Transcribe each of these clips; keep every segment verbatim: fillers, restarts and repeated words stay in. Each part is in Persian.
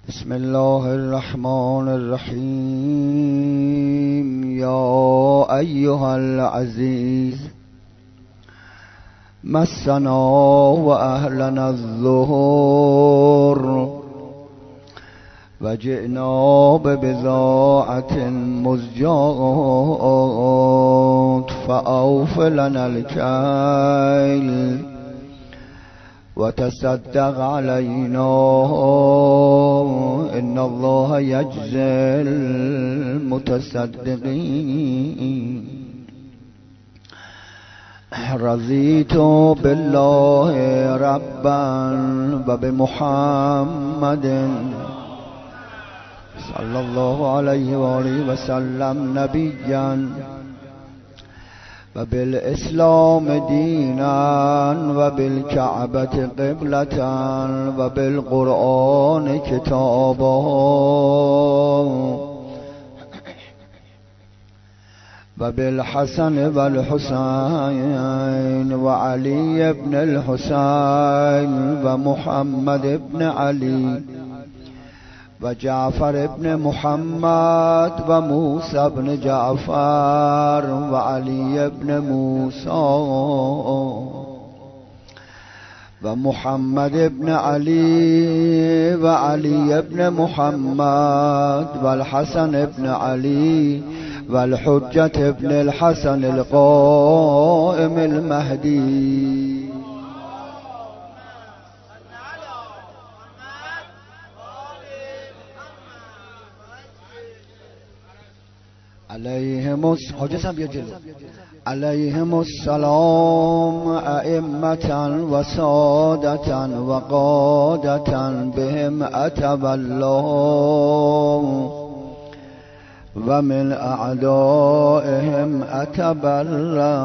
بسم الله الرحمن الرحیم. یا ایها العزیز مسنا و اهلنا الظهر و جئنا ببضاعة مزجاة فأوف لنا الكيل وتصدق علينا إن الله يجزي المتصدقين. رضيت بالله ربا وبمحمد صلى الله عليه وآله وسلم نبيا وبالإسلام دينا وبالكعبة قبلة وبالقرآن كتابا وبالحسن والحسين وعلي بن الحسين ومحمد بن علي وجعفر بن محمد وموسى بن جعفر وعلي بن موسى ومحمد بن علي وعلي بن محمد والحسن بن علي والحجة بن الحسن القائم المهدي. عليهم عليهم السلام أئمة وسادة وقادة بهم أتبى الله ومن أعدائهم أتبرأ.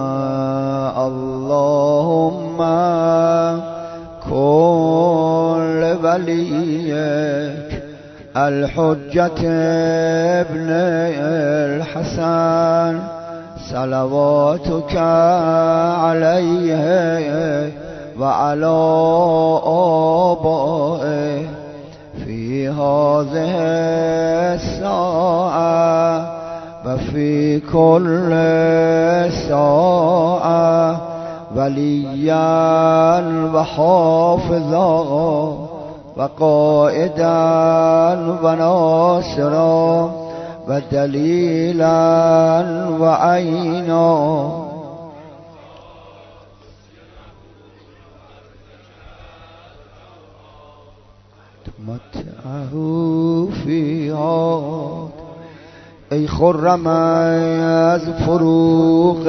اللهم كن وليك الحجة ابن الحسن صلواتك عليه وعلى آبائه في هذه الساعة وفي كل ساعة وليا وحافظا وقائدا وناصرا ودليلا وعينا. تمتعه فيها ای خرم از فروغ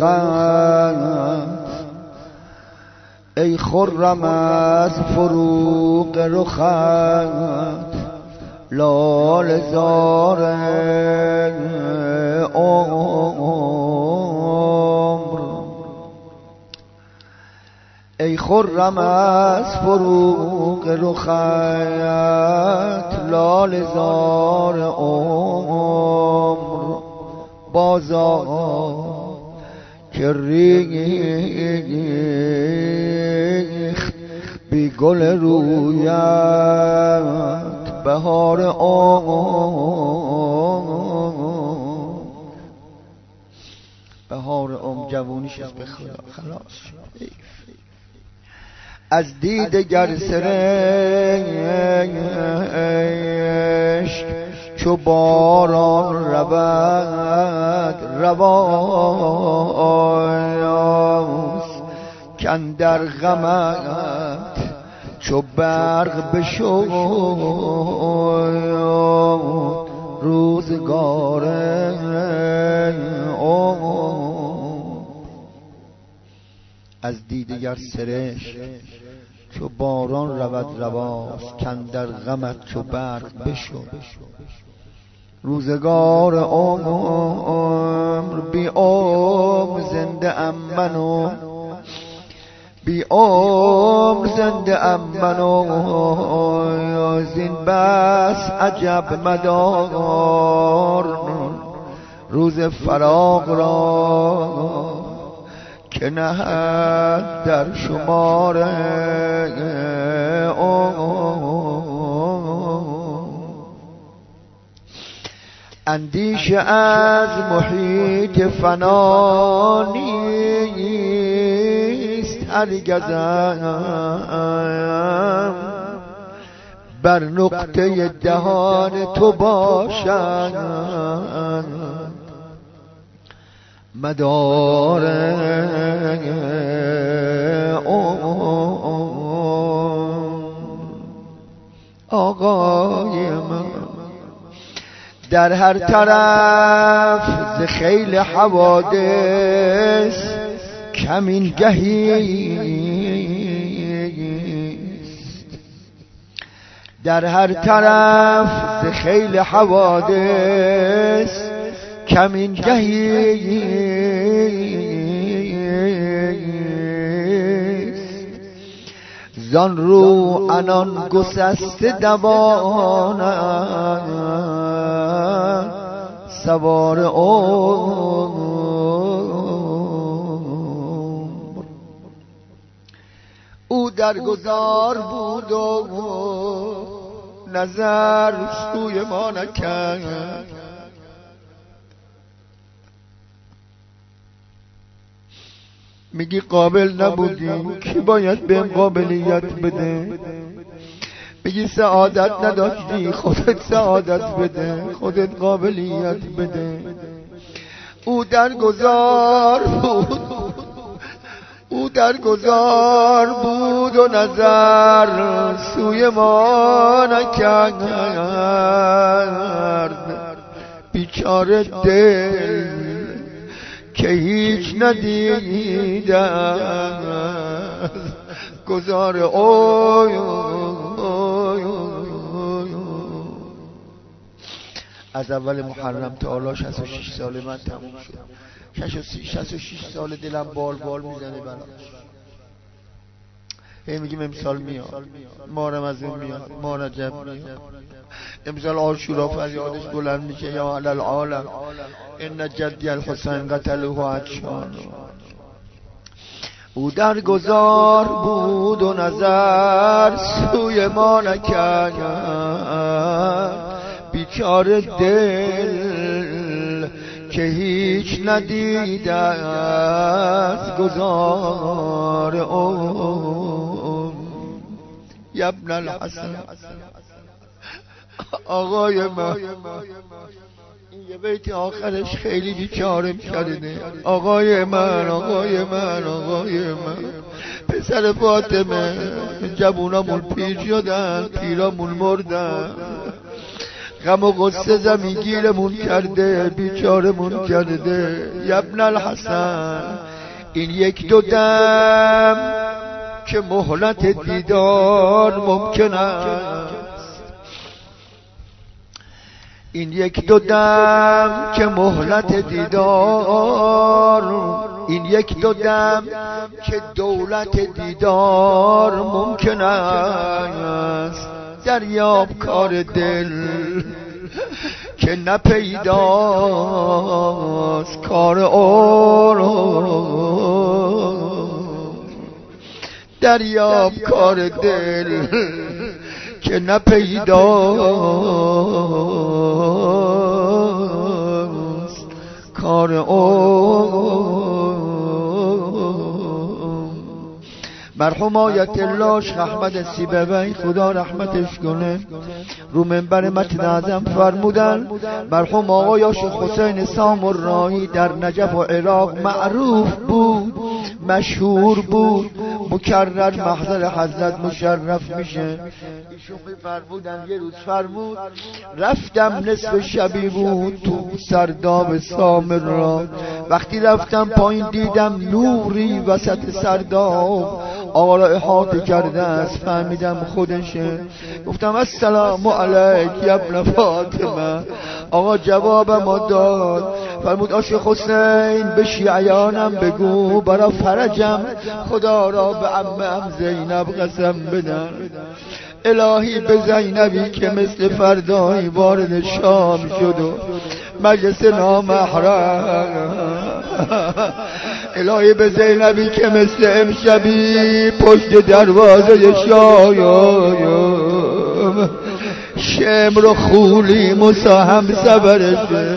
رخت، ای خرم از فروغ رخت لال زار عمر. ای خرم از فروغ رخت لال زار عمر. بازار که ریخت بی گل رویت بهار عمر. بهار عمر جوونیش از به خدا خلاص. از دید گر سرشک چو باران رود رواست کاندر غمت چو برق بشد روزگار عمر. از دیدگر سرشک چو باران رود رواست کاندر غمت چو برق بشد روزگار عمر. بی عمر زنده ام من و بی عمر زنده ام من و زین بس عجب مدار روز فراق را که نهد در شمار عمر. اندیشه از محیط فنا نیست هرگزم بر نقطه دهان تو باشد مدار آقای من. در هر طرف ز خیل حوادث کمین گهیست، در هر طرف ز خیل حوادث کمین گهیست. زان رو انان گسسته دوانند سوار عمر. او در گذار بود و نظر سوی ما نکرد، میگی قابل نبودی کی باید بهم قابلیت بده؟ میگی سعادت نداشتی خودت سعادت بده، خودت قابلیت بده. او در گذار بود، او در گذار بود و نظر سوی ما نکرد. بیچاره دل که هیچ ندیدم گذار اوی از اول محرم تا حالا شصت و شش سال من تموم شد. شصت و شش سال دلم بال بال میزنه براش. هی میگیم امسال میاد، مارم از این میاد، ما رجب میاد، امسال عاشورا فریادش بلند میشه یا علی العالم ان جدی الحسین قتله عطشان. او در گذار بود و نظر سوی ما نکرد. بیچاره دل که هیچ ندیده است گذار اون. یبن الحسن آقای من، این یه بیت آخرش خیلی بیچارم کرده. آقای من، آقای من، آقای من، پسر فاطمه، جوونامون پیر شدن، پیرامون مردن، غم و غصه زمینگیرمون کرده، بیچارمون کرده. یبن الحسن این یک دو دم که مهلت دیدار ممکن است، این یک دو دم که مهلت دیدار، این یک دو دم که دولت دیدار ممکن است. دریاب کار دل که نپیداست کار اور. دریاب کار دل که نپیداست کار اور. مرحوم آیت الله شیخ احمد سیبوی خدا رحمتش کنه رو منبر متن اعظم فرمودن مرحوم آقای شیخ حسین سامرایی در نجف و عراق معروف بود، مشهور بود، مکرر محضر حضرت مشرف میشه. ایشون فرمودن یه روز فرمود رفتم نصف شبی بود تو سرداب سامرا، وقتی رفتم پایین دیدم نوری وسط سرداب آقا را احاطه کرده است، فهمیدم خودشه. گفتم السلام علیک یا ابن فاطمه. آقا جوابم داد، فرمود آشیخ حسین به شیعیانم بگو برا فرجم خدا را به عمم زینب قسم بدن. الهی به زینبی که مثل فردایی وارد شام شد و مجلس نامحرم، الهی به زینبی که مثل امشبی پشت دروازه شایم شمر و خولی مساهم سبرشه.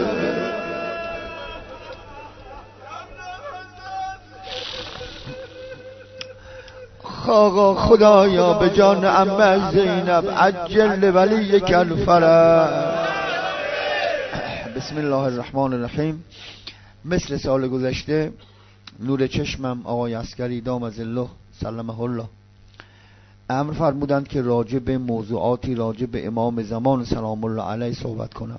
آقا خدایا به جان عمه زینب عجل ولی کل فرج. بسم الله الرحمن الرحیم. مثل سال گذشته نور چشمم آقای عسکری دام ظله سلمه الله امر فرمودند که راجع به موضوعاتی راجع به امام زمان سلام الله علیه صحبت کنم.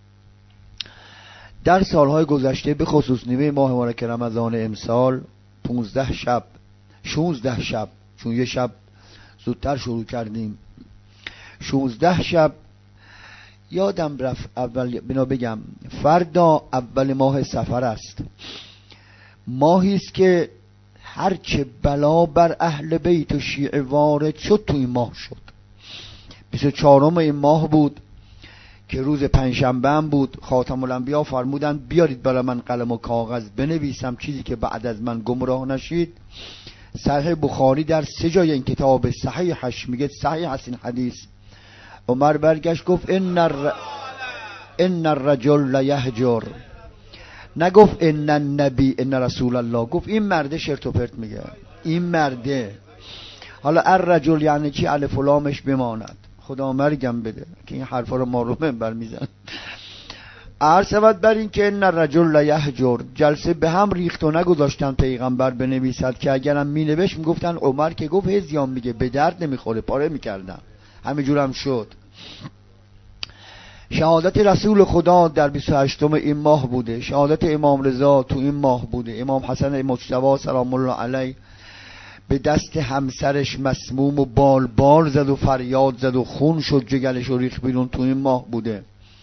در سالهای گذشته به خصوص نیمه ماه مبارک رمضان امسال پونزده شب شونزده شب، چون یه شب زودتر شروع کردیم، شونزده شب یادم رفت. اول بنا بگم فردا اول ماه صفر است، ماهی است که هرچه بلا بر اهل بیت و شیعه وارد شد تو این ماه شد. بیست و چهارم این ماه بود که روز پنجشنبه هم بود. خاتم الانبیا فرمودند بیارید برای من قلم و کاغذ بنویسم چیزی که بعد از من گمراه نشید. صحیح بخاری در سه جای این کتاب صحیحش میگه صحیح هست این حدیث. عمر برگشت گفت ان الر... ان الرجل لیهجر، نگفت ان النبی ان رسول الله، گفت این مرده شرط و پرت میگه. این مرده حالا الرجل یعنی چی؟ الف و لامش بماند، خدا مرگم بده که این حرفا رو ما رو منبر میزن. عرض شود بر این که ان الرجل لیهجر، جلسه به هم ریخت و نگذاشتن پیغمبر بنویسد که اگرم مینوشت میگفتن عمر که گفت هزیان میگه به درد نمیخوره، پاره میکردن. همینجور هم شد. شهادت رسول خدا در بیست و هشتم این ماه بوده، شهادت امام رضا تو این ماه بوده، امام حسن مجتبی سلام الله علیه به دست همسرش مسموم و بال بال زد و فریاد زد و خون شد جگلش و ریخ بیرون تو این ماه بوده.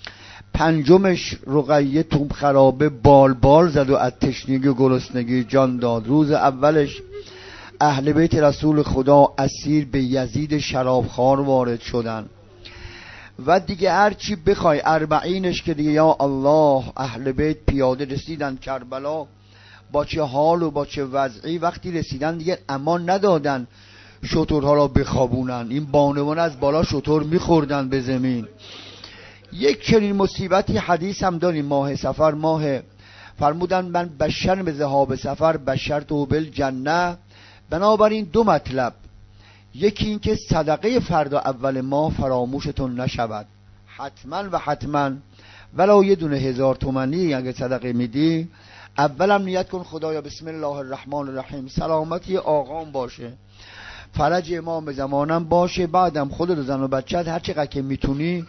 پنجمش رقیه تو خرابه بال بال زد و از تشنگی و گرسنگی جان داد. روز اولش اهل بیت رسول خدا اسیر به یزید شرابخوار وارد شدن و دیگه هرچی بخوای اربعینش که دیگه یا الله اهل بیت پیاده رسیدن کربلا با چه حال و با چه وضعی. وقتی رسیدن دیگه امان ندادن شترها را بخوابونن، این بانوان از بالا شتر میخوردن به زمین. یک چنین مصیبتی حدیث هم داریم. ماه سفر ماه فرمودن من بشر به ذهاب سفر بشرت و بالجنه. بنابراین دو مطلب، یکی این که صدقه فردا اول ماه فراموشتون نشود حتما و حتما، ولو یه دونه هزار تومانی اگه صدقه میدی اولم نیت کن خدایا بسم الله الرحمن الرحیم سلامتی آقام باشه، فرج امام زمانم باشه، بعدم خودت و زن و بچت هر چقدر که میتونی.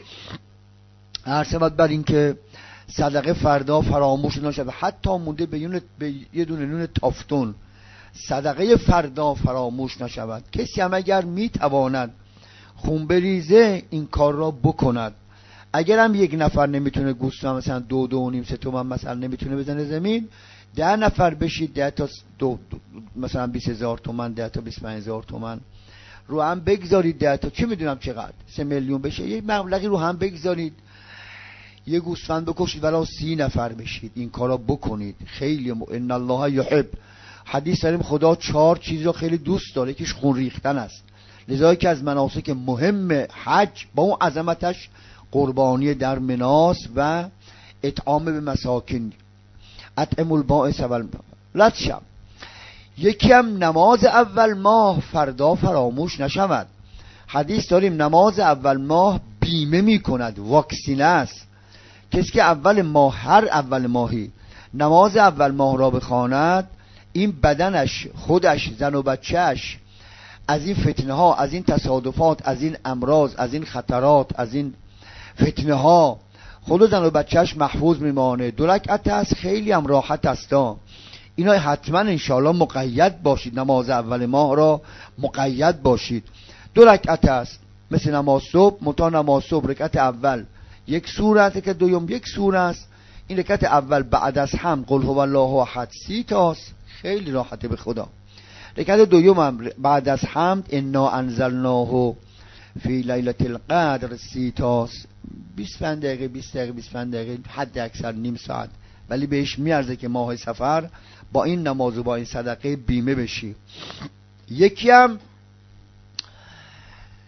هر سبت بر این که صدقه فردا فراموش نشود، حتی مونده به, به یه دونه نون تافتون صدقه فردا فراموش نشود. کسی هم اگر میتواند خون بریزه این کار را بکند. اگر هم یک نفر نمیتونه گوسفند مثلا دو دو و نیم سه تومن مثلا نمیتونه بزنه زمین، ده نفر بشید ده تا دو دو مثلا بیست هزار تومن، ده تا بیست پنج هزار تومن رو هم بگذارید، ده تا چه میدونم چقدر سه میلیون بشه، یک مبلغی رو هم بگذارید یه گوسفند بکشید ولی سی نفر بشید. این کارا بکنید. خیلی م... ان الله یحب. حدیث داریم خدا چهار چیز رو خیلی دوست داره، یکیش خون ریختن است. لذا که از مناسک مهم حج با اون عظمتش قربانی در مناس و اطعام به مساکین، اطعم البائس والمعتر. یکی هم نماز اول ماه فردا فراموش نشود. حدیث داریم نماز اول ماه بیمه می کند، واکسینه است. کسی که اول ماه هر اول ماهی نماز اول ماه را بخواند، این بدنش خودش زن و بچهش از این فتنه ها، از این تصادفات، از این امراض، از این خطرات، از این فتنه ها خود و زن و بچهش محفوظ میمانه. دو رکعت است، خیلی هم راحت است. اینا حتما انشاءالله مقید باشید، نماز اول ماه را مقید باشید. دو رکعت است مثل نماز صبح، متا نماز صبح رکعت اول یک سوره است که دوم یک سوره است. این رکعت اول بعد از حمد قل هو الله احد سی تاست، خیلی راحته به خدا. رکعت دوم هم بعد از حمد انا انزلناه فی لیلة القدر سی تاست، بیست و پنج دقیقه بیست دقیقه بیست و پنج دقیقه حد اکثر نیم ساعت، ولی بهش میارزه که ماه سفر با این نماز و با این صدقه بیمه بشی. یکی هم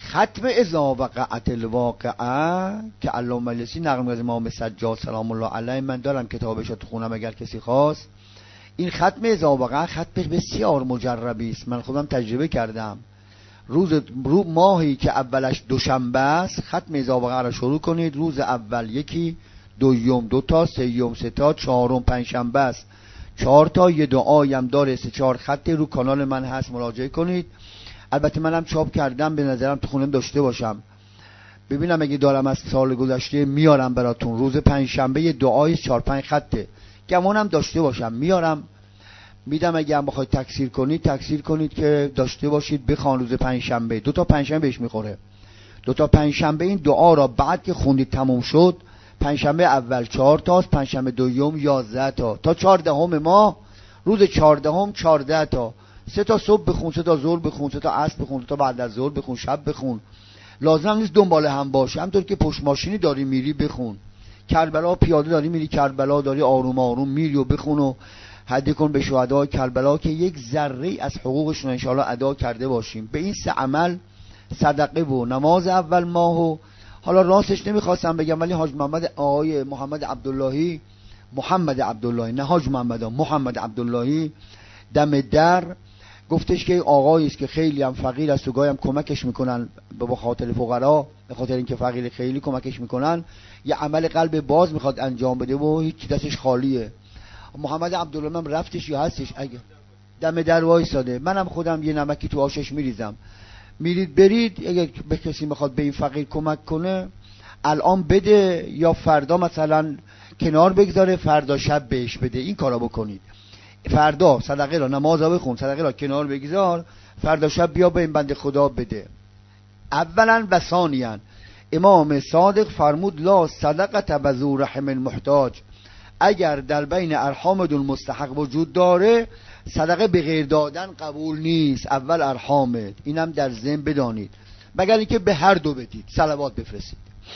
ختم اذا وقعت الواقعه که علامه مجلسی نقل می‌کنه از امام سجاد سلام الله علیه، من دارم کتابش رو تو خونم اگر کسی خواست. این ختم اذا وقعه ختم بسیار مجربی است، من خودم تجربه کردم. روز رو ماهی که اولش دوشنبه است ختم اذا وقعه رو شروع کنید. روز اول یکی، دوم دو تا، سوم سه تا، چهارم پنج شنبه است چهار تا. یه دعایی هم داره سه چهار خط رو کانال من هست، مراجعه کنید. البته منم چاپ کردم، به نظرم تو خونه داشته باشم، ببینم اگه دارم از سال گذشته میارم براتون. روز پنج شنبه یه دعای چهار پنج خطه، گمانم داشته باشم میارم میدم. اگه هم بخواید تکثیر کنید تکثیر کنید که داشته باشید بخوان. روز پنج شنبه دو تا پنج شنبه بهش میخوره، دو تا پنج شنبه این دعا را بعد که خوندید تموم شد، پنج شنبه اول چهار تاست، پنج شنبه دوم یازده تا تا چهاردهم ماه. روز چهاردهم چهارده تا، سه تا صبح بخون، سه تا ظهر بخون، سه تا عصر بخون، سه تا بعد از ظهر بخون، شب بخون. لازم نیست دنبال هم باشه، همونطور که پشت ماشینی داری میری بخون. کربلا پیاده داری میری کربلا، داری آروم آروم میری و بخون و هدیه کن به شهدای کربلا که یک ذره از حقوقشون انشاءالله ادا کرده باشیم. به این سه عمل، صدقه و نماز اول ماه و حالا راستش نمیخواستم بگم ولی حاج محمد آقای محمد عبداللهی، محمد عبداللهی نه حاج محمد، محمد عبداللهی دم در گفتش که آقایی است که خیلی هم فقیر است و گاهی هم کمکش میکنن به خاطر فقرا، به خاطر اینکه فقیر خیلی کمکش میکنن، یه عمل قلب باز میخواد انجام بده و هیچ دستش خالیه. محمد عبدالله هم رفتش یا هستش؟ اگه دم در وایساده، منم خودم یه نمکی تو آشش میریزم. میرید برید اگه به کسی میخواد به این فقیر کمک کنه الان بده یا فردا مثلا کنار بگذاره فردا شب بهش بده. این کارا بکنید. فردا صدقه را، نماز را بخون، صدقه را کنار بگذار، فردا شب بیا به این بنده خدا بده. اولا و ثانیا امام صادق فرمود لا صدقه بذو رحم محتاج، اگر در بین ارحام دون مستحق وجود داره صدقه به غیر دادن قبول نیست. اول ارحامت، اینم در ذهن بدانید، مگر اینکه به هر دو بدید. صلوات بفرستید.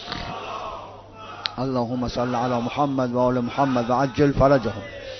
اللهم صل علی محمد و آل محمد و عجل فرجهم.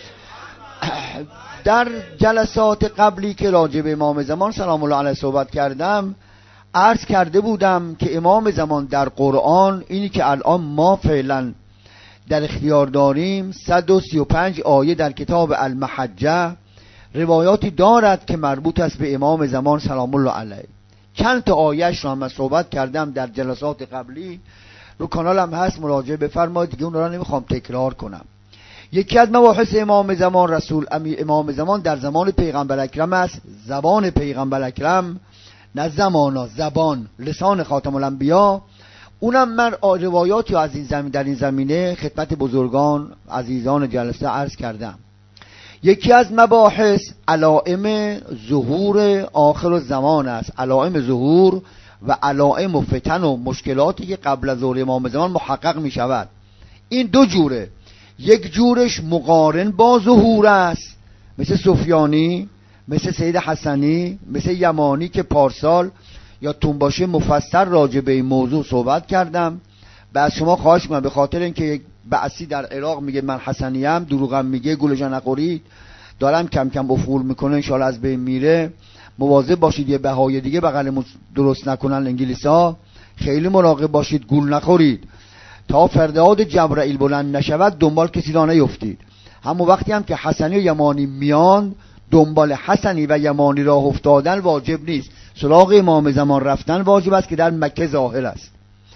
در جلسات قبلی که راجع به امام زمان سلام الله علیه صحبت کردم عرض کرده بودم که امام زمان در قرآن، اینی که الان ما فعلا در اختیار داریم، صد و سی و پنج آیه در کتاب المحجه روایاتی دارد که مربوط است به امام زمان سلام الله علیه. چند تا آیهش رو هم من صحبت کردم در جلسات قبلی، رو کانالم هست مراجعه بفرمایید، دیگه اون رو نمیخوام تکرار کنم. یکی از مباحث امام زمان، رسول امی امام زمان در زمان پیغمبر اکرم است. زبان پیغمبر اکرم، نه زمانا، زبان، لسان خاتم الانبیا. اونم من روایاتی از این زمین در این زمینه خدمت بزرگان عزیزان جلسه عرض کردم. یکی از مباحث علائم ظهور آخر الزمان است. علائم ظهور و علائم و فتن و مشکلاتی که قبل از ظهور امام زمان محقق می شود. این دو جوره. یک جورش مقارن با ظهور است، مثل سفیانی، مثل سید حسنی، مثل یمانی که پارسال یا تونباشه مفصل راجع به این موضوع صحبت کردم. بعد شما خواهش می‌کنم به خاطر اینکه یک بعثی در عراق میگه من حسنیم، دروغم میگه، گولش نخورید، دارم کم کم افول میکنه، انشالله از بین میره. مواظب باشید یه بهای دیگه بغلمون درست نکنن انگلیسا، خیلی مراقب باشید گول نخورید. تا فریاد جبرائیل بلند نشود دنبال کسی را نیفتید. همون وقتی هم که حسنی و یمانی میان، دنبال حسنی و یمانی راه افتادن واجب نیست، سراغ امام زمان رفتن واجب است که در مکه ظاهر است.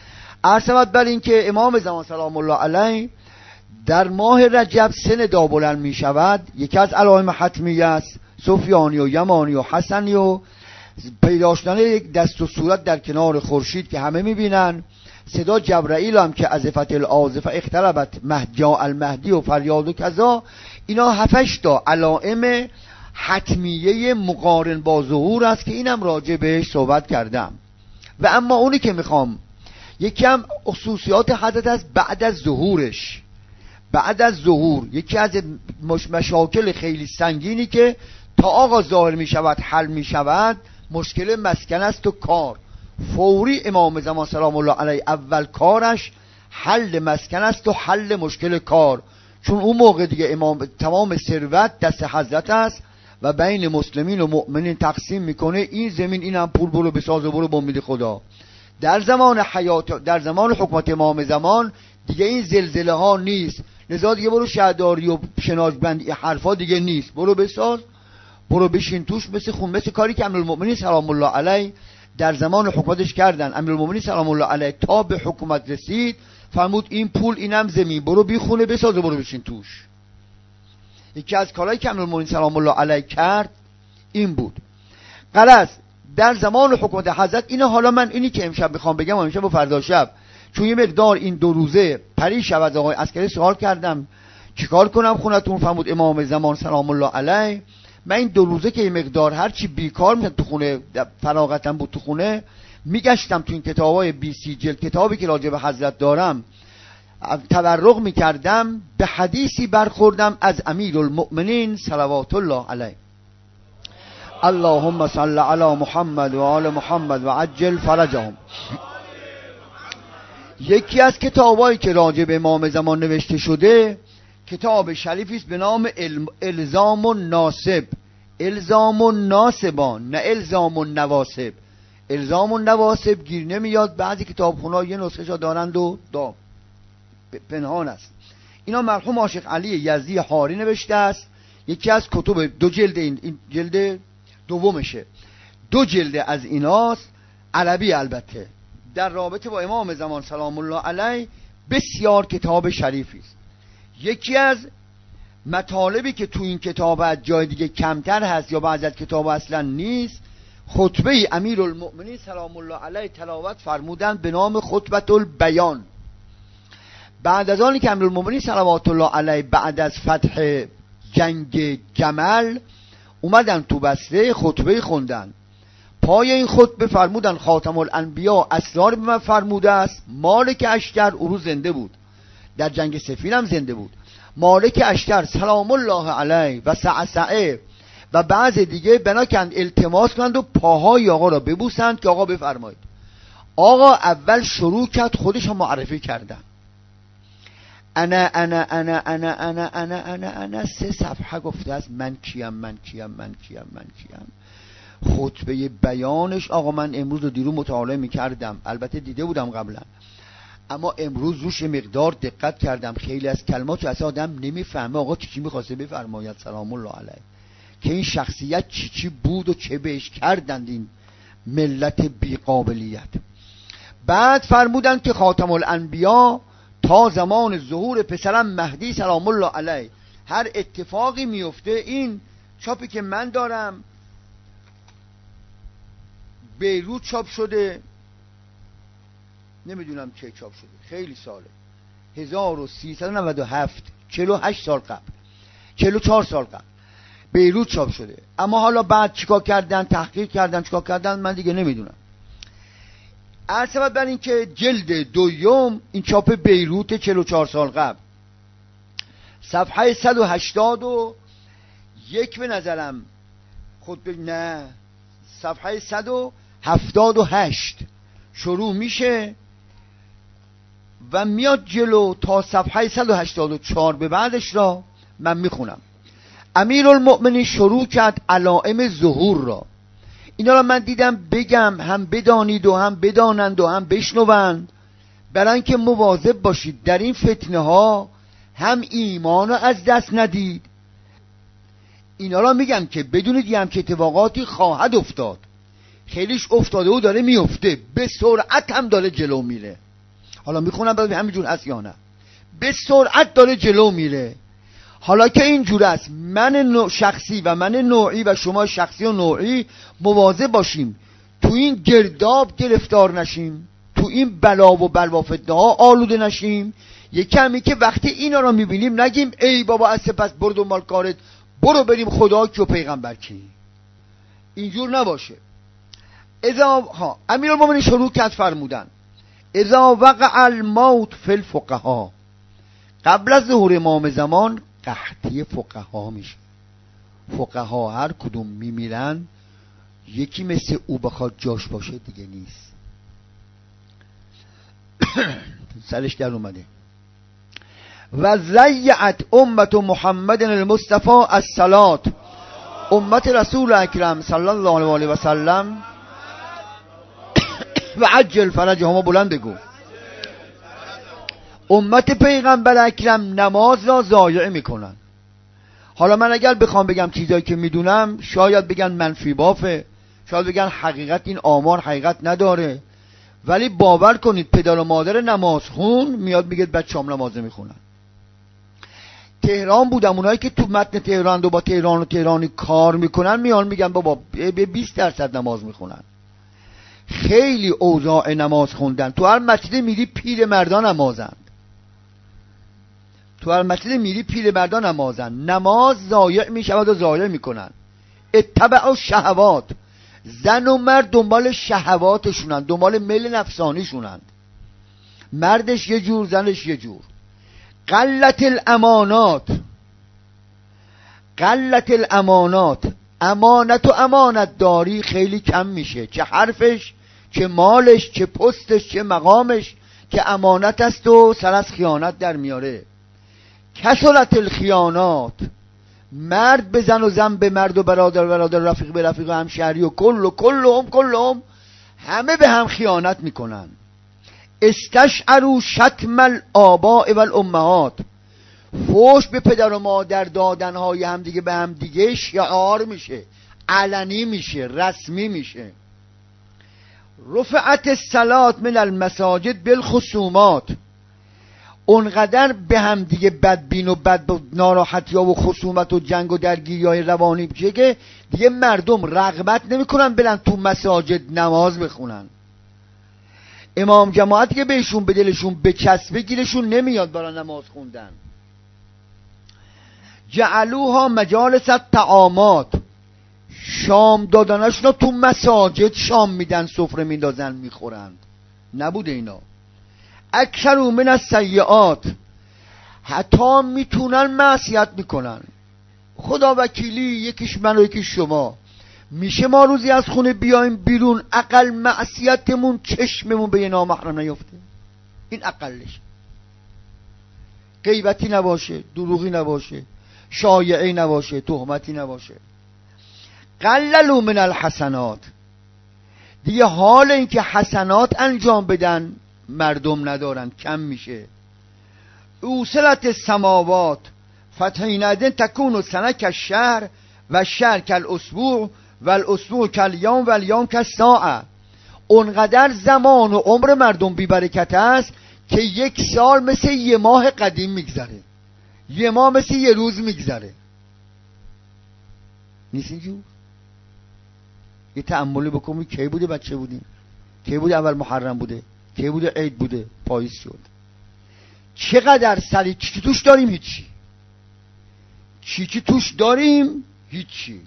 عرض بر این که امام زمان سلام الله علیه در ماه رجب سه ندا بلند می شود. یکی از علائم حتمی است، سفیانی و یمانی و حسنی و پیدا شدن یک دست و صورت در کنار خورشید که همه می بینن. صدا جبرائیل هم که ازفت العازفه اقتربت مهدی المهدی و فریاد و کذا. اینا هفتش تا علائم حتمیه مقارن با ظهور است که اینم راجع بهش صحبت کردم. و اما اونی که میخوام یکی هم خصوصیات حضرت است بعد از ظهورش. بعد از ظهور یکی از مش مشاکل خیلی سنگینی که تا آقا ظاهر می شود حل می شود مشکل مسکن است و کار. فوری امام زمان سلام الله علیه اول کارش حل مسکن است و حل مشکل کار، چون اون موقع دیگه امام تمام ثروت دست حضرت است و بین مسلمین و مؤمنین تقسیم میکنه. این زمین اینم پول برو بساز و برو با امید خدا. در زمان حیات، در زمان حکومت امام زمان دیگه این زلزله ها نیست، لذا دیگه برو شهرداری و شناجبندی حرفا دیگه نیست، برو بساز، برو بشین توش، مثل خون، مثل کاری که امیرالمؤمنین سلام الله علیه در زمان حکومتش کردن. امیرالمؤمنین سلام الله علیه تا به حکومت رسید فرمود این پول اینم زمین، برو بی خونه بساز و برو بشین توش. یکی از کارهایی که امیرالمؤمنین سلام الله علیه کرد این بود. غرض در زمان حکومت حضرت اینه. حالا من اینی که امشب میخوام بگم و امشب و فردا شب، چون یه مقدار این دو روزه پری شب از آقای عسکری سوال کردم چیکار کنم خونتون، فرمود امام زمان سلام الله علیه من این دو روزه که یه مقدار هرچی بیکار میشم تو خونه، فراغتم بود تو خونه، میگشتم تو این کتابای بیسی جلد کتابی که راجع به حضرت دارم تبرق میکردم، به حدیثی برخوردم از امیرالمؤمنین صلوات الله علیه. اللهم صل علی محمد و آل محمد و عجل فرجهم. یکی از کتابایی که راجع به امام زمان نوشته شده کتاب شریفی است به نام الزام الناسب. الزام الناسبان، نه الزام النواسب. الزام النواسب گیر نمیاد، بعضی کتابخونه‌ها یه نسخه‌شو دارند و دا پنهان است. اینا مرحوم عاشق علی یزدی حاری نوشته است، یکی از کتب دو جلد، این جلد دومشه، دو جلد از ایناست، عربی البته، در رابطه با امام زمان سلام الله علیه بسیار کتاب شریفی است. یکی از مطالبی که تو این کتاب از جای دیگه کمتر هست یا بعضی از کتاب اصلا نیست، خطبه امیرالمؤمنین سلام الله علیه تلاوت فرمودن به نام خطبه البیان. بعد از آنی که امیرالمؤمنین صلوات الله علیه بعد از فتح جنگ جمل اومدن تو بصره خطبه خوندن، پای این خطبه فرمودن خاتم الانبیا اسرار به من فرموده است. مالک اشتر او رو زنده بود، در جنگ سفین هم زنده بود. مالک اشتر سلام الله علیه و سعسعه و بعض دیگه بنا کند التماس کنند و پاهای آقا را ببوسند که آقا بفرمایید. آقا اول شروع کرد خودش هم معرفی کردن، انا انا انا انا انا انا انا انا سه صفحه گفته است من کیم من کیم من کیم من کیم. خطبه بیانش آقا من امروز و دیرو مطالعه میکردم، البته دیده بودم قبلا، اما امروز روش مقدار دقت کردم، خیلی از کلمات اصلا آدم نمیفهمه آقا چی چی میخواسته بفرماید سلام الله علیه، که این شخصیت چی چی بود و چه بهش کردند این ملت بیقابلیت. بعد فرمودند که خاتم الانبیا تا زمان ظهور پسرم مهدی سلام الله علیه هر اتفاقی میفته، این چاپی که من دارم بیروت چاپ شده، نمیدونم چه چاپ شده، خیلی ساله، هزار و سیصد و نود و هفت، چهل و هشت سال قبل، چهل و چهار سال قبل بیروت چاپ شده. اما حالا بعد چیکار کردن، تحقیق کردن، چیکار کردن من دیگه نمیدونم. البته بر این که جلد دوم این چاپ بیروت چهل و چهار سال قبل، صفحه صد و هشتاد و یک به نظرم خود ب... نه صفحه صد و هفتاد و هشت شروع میشه و میاد جلو تا صفحه صد و هشتاد و چهار به بعدش را من میخونم. امیرالمؤمنین شروع کرد علائم ظهور را. اینا را من دیدم بگم هم بدانید و هم بدانند و هم بشنوند، برای اینکه مواظب باشید در این فتنه ها هم ایمان را از دست ندید. اینا را میگم که بدونید هم که اتفاقاتی خواهد افتاد، خیلیش افتاده و داره میفته، به سرعت هم داره جلو میره. حالا میخونم بعد همینجور هست یا نه، به سرعت داره جلو میره. حالا که اینجور است من شخصی و من نوعی و شما شخصی و نوعی مواظب باشیم تو این گرداب گرفتار نشیم، تو این بلا و بلوا فتنه ها آلوده نشیم. یک کمی که وقتی اینا را میبینیم نگیم ای بابا از سپس برو دنبال کارت، برو بریم خدا کی و پیغمبر کی، اینجور نباشه. اذا ها امیرالمومنین شروع کرد فرمودن اذا وقع الموت فی الفقها، قبل از ظهور امام زمان قحطی فقها میشه. فقها هر کدوم میمیرن، یکی مثل او بخواد جاش باشه دیگه نیست. سرش در اومده. و زیعت امت محمد المصطفى الصلاة، امت رسول اکرم صلی الله علیه و سلم و عجل فرجهم بلند بگو. امت پیغمبر اکرم نماز را ضایع میکنن. حالا من اگر بخوام بگم چیزایی که میدونم شاید بگن منفی بافه، شاید بگن حقیقت این آمار حقیقت نداره، ولی باور کنید پدر و مادر نماز خون میاد میگه بچه‌ام نماز میخونن. تهران بودم، اونایی که تو متن تهران و با تهران و تهرانی کار میکنن میان میگن بابا به بیست درصد نماز میخونن. خیلی اوضاع نماز خوندن. تو هر مسجد میری پیر مردان نمازند، تو هر مسجد میری پیر مردان نمازن. نماز ضایع میشود و ضایع میکنن. اتبعوا الشهوات، زن و مرد دنبال شهواتشونن، دنبال میل نفسانیشونن. مردش یه جور، زنش یه جور. قلت الامانات، قلت الامانات، امانت و امانت داری خیلی کم میشه. چه حرفش، چه مالش، چه پستش، چه مقامش که امانت است و سر از خیانت در میاره. کسلت الخیانات، مرد به زن و زن به مرد و برادر و برادر، رفیق به رفیق و همشهری و کل و کل و هم کل هم همه به هم خیانت میکنن. استشعروا شتم الآباء والامهات، فوش به پدر و مادر دادنهای همدیگه به همدیگه شعار میشه، علنی میشه، رسمی میشه. رفعت الصلاة من المساجد بالخصومات، اونقدر به هم دیگه بدبین و بد ناراحتی ها و خصومت و جنگ و درگیری های روانی میشه که دیگه مردم رغبت نمیکنن برن تو مساجد نماز بخونن. امام جماعتی که بهشون به دلشون بچسبه گیرشون نمیاد برای نماز خوندن. جعلوها مجالس الطعامات، شام دادنشون رو تو مساجد شام میدن، سفره میندازن میخورند. نبوده اینا. اکثروا من السیئات، حتی میتونن معصیت میکنن. خدا وکیلی یکیش من و یکیش شما، میشه ما روزی از خونه بیایم بیرون اقل معصیتمون چشممون به یه نامحرم نیفته؟ این اقلش. غیبتی نباشه، دروغی نباشه، شایعی نباشه، تهمتی نباشه. قللوا من الحسنات، دیگه حال این که حسنات انجام بدن مردم ندارن، کم میشه. اوصلت السماوات فتحینئذ تکون سنه کالشهر و شهر کالاسبوع و الاسبوع کالیوم و الیوم کالساعه، اونقدر زمان و عمر مردم بی برکت است که یک سال مثل یه ماه قدیم میگذره، یه ماه مثل یه روز میگذره. نیست اینجور؟ یه تأملی بکنی کی بوده بچه بودیم، کی بوده اول محرم بوده، کی بوده عید بوده، پاییز شد. چقدر سری چی توش داریم؟ هیچی. چی چی توش داریم؟ هیچی.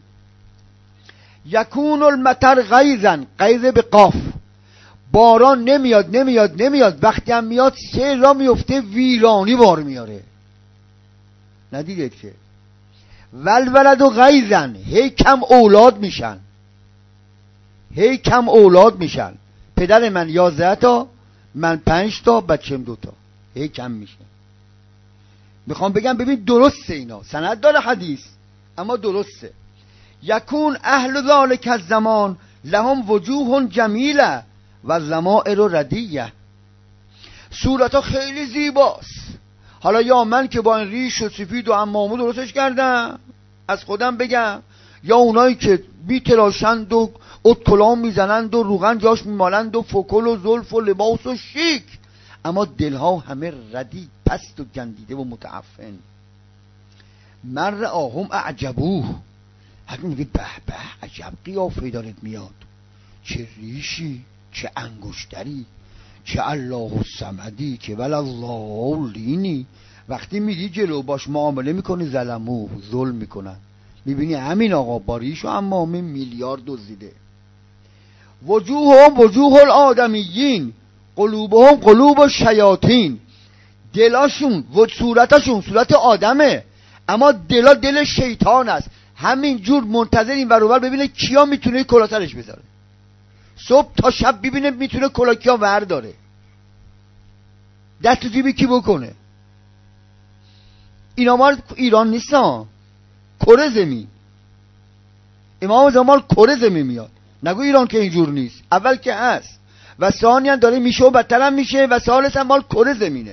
یکون المطر غیظا، غیظ به قاف، باران نمیاد نمیاد نمیاد، وقتی هم میاد سیل را میفته ویرانی بار میاره. ندیدید که؟ ولولد و غیظا، هی کم اولاد میشن، هی کم اولاد میشن. پدر من یازده تا، من پنج تا، بچم دو تا، هی کم میشه. میخوام بگم ببین درسته اینا، سند داره حدیث، اما درسته. یکون اهل ذالک الزمان لهم وجوه جمیله و ضمائر ردیه، صورتا خیلی زیباست. حالا یا من که با این ریش و سفید و عمامو درستش کردم از خودم بگم، یا اونایی که میتراشند و اتکلام میزنند و روغن جاش میمالند و فکل و زلف و لباس و شیک، اما دلها همه ردی، پست و گندیده و متعفن. من رآهم اعجبوه، حتی میگه به به عجب قیافه دارت میاد، چه ریشی، چه انگشتری، چه الله الصمدی، چه ول الله لینی. وقتی میری جلو باش معامله میکنی ظلمو، ظلم میکنن. میبینی همین آقا با ریش و عمامه میلیارد دزدیده. وجوههم وجوه الآدمیین قلوبهم قلوب الشیاطین، دلاشون و صورتاشون صورت آدمه اما دلا دل شیطان است. همین جور منتظر این ور و ور ببینه کیا میتونه کلا سرش بذاره، صبح تا شب ببینه میتونه کلا کیا ور داره، دست تو جیب کی بکنه. اینا مال ایران نیستن، کره زمین. امام زمان کره زمین میاد، نگو ایران که اینجور نیست، اول که هست، و ثانیا داره میشه و بدتر هم میشه و ثالثا مال کره زمینه.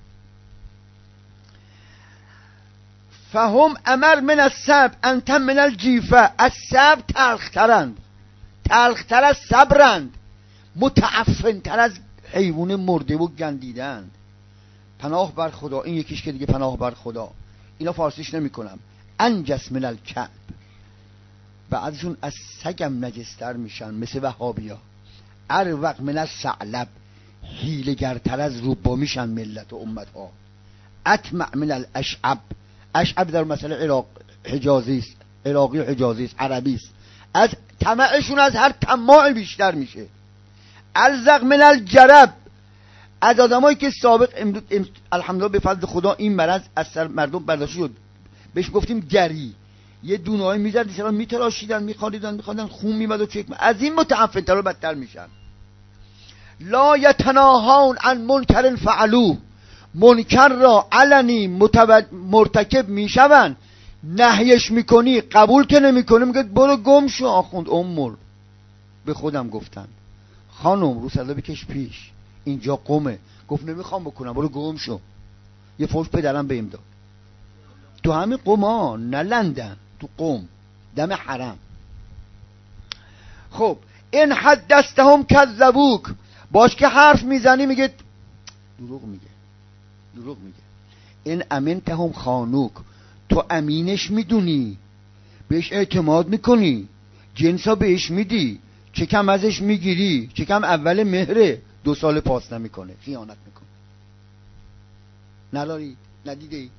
فهم امر من الصبر انت من الجیفه، از صبر تلخترند، تلختر از صبرند، متعفنتر از حیوان مرده و گندیدند. پناه بر خدا، این یکیش که دیگه پناه بر خدا، اینا فارسیش نمی کنم. انجس من الکلب، بعضشون از سگم نجستر میشن مثل وهابیا. اروق من الثعلب، حیله‌گرتر از روبا میشن ملت و امت ها. اطمع من الاشعب، اشعب در مسئله عراق حجازی است، عراقی حجازی است، عربی است. از طمعشون از هر طماع بیشتر میشه. الزق من الجرب، از آدمایی که سابق امروز ام... الحمدلله به فضل خدا این مرض از سر مردم برداشت شد، بهش گفتیم گری، یه دونه‌ای میزد دیشب میتراشیدن میخالیدن میخوادن خون میمد و چک، از این متعفن‌تر و بدتر میشن. لا یتناهون عن منکر فعلوه، منکر را علنی متوج... مرتکب میشون، نهیش میکنی قبول که نمیکنه میگه برو گم شو. آخوند امور به خودم گفتن خانم رو صدا بکش پیش، اینجا قومه. گفت نمیخوام بکنم، برو گم شو. یه فوش پدرم بهم داد تو همین قوم ها، نه لندن، تو قوم دم حرم. خب این حدثتهم کذبوک، باش که حرف میزنی میگه دروغ میگه، دروغ میگه. این امنتهم خانوک، تو امینش میدونی، بهش اعتماد میکنی، جنسا بهش میدی، چه کم ازش میگیری، چه کم اول مهره، دو سال پاس نمیکنه، خیانت میکنه. نلارید ندیدید؟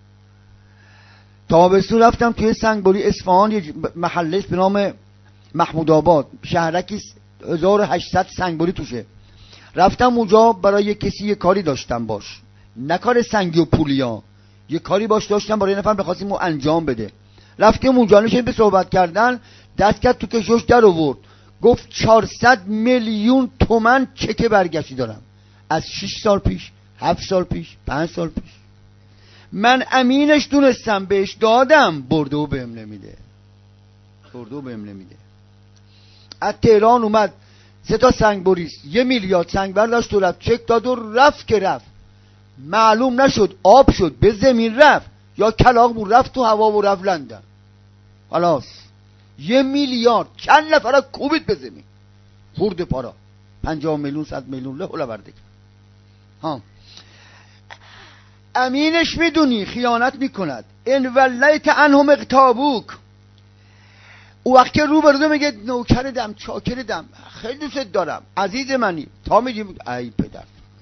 تابستون رفتم توی سنگبری اصفهان، یه محلهش به نام محمود آباد، شهرکی هزار و هشتصد سنگبری توشه. رفتم اونجا برای کسی یه کاری داشتم باش، نه کار سنگی و پولیا، یه کاری باش داشتم برای نفر بخواستیم او انجام بده. رفتیم اونجا نشیم به صحبت کردن، دست کرد تو کشوش در آورد، گفت چهارصد میلیون تومن چک برگشتی دارم از شش سال پیش، هفت سال پیش، پنج سال پیش. من امینش دونستم، بهش دادم، برده و بهم نمیده، برده و بهم نمیده. از تهران اومد سه تا سنگ بریست، یه میلیارد سنگ برداشت و رفت، چک داد و رفت که رفت، معلوم نشد آب شد به زمین رفت یا کلاغ بود رفت تو هوا و رفت لندن. خلاص یه میلیارد چند نفر کوبید به زمین، خورد پارا، پنجاه میلیون صد میلیون له ولا برده. ها امینش میدونی خیانت میکند. ان ولیت عنهم اغتابوک، او وقت که رو برده میگه نوکردم، چاکردم، خیلی دوست دارم، عزیز منی، تا میگیم ای پدر،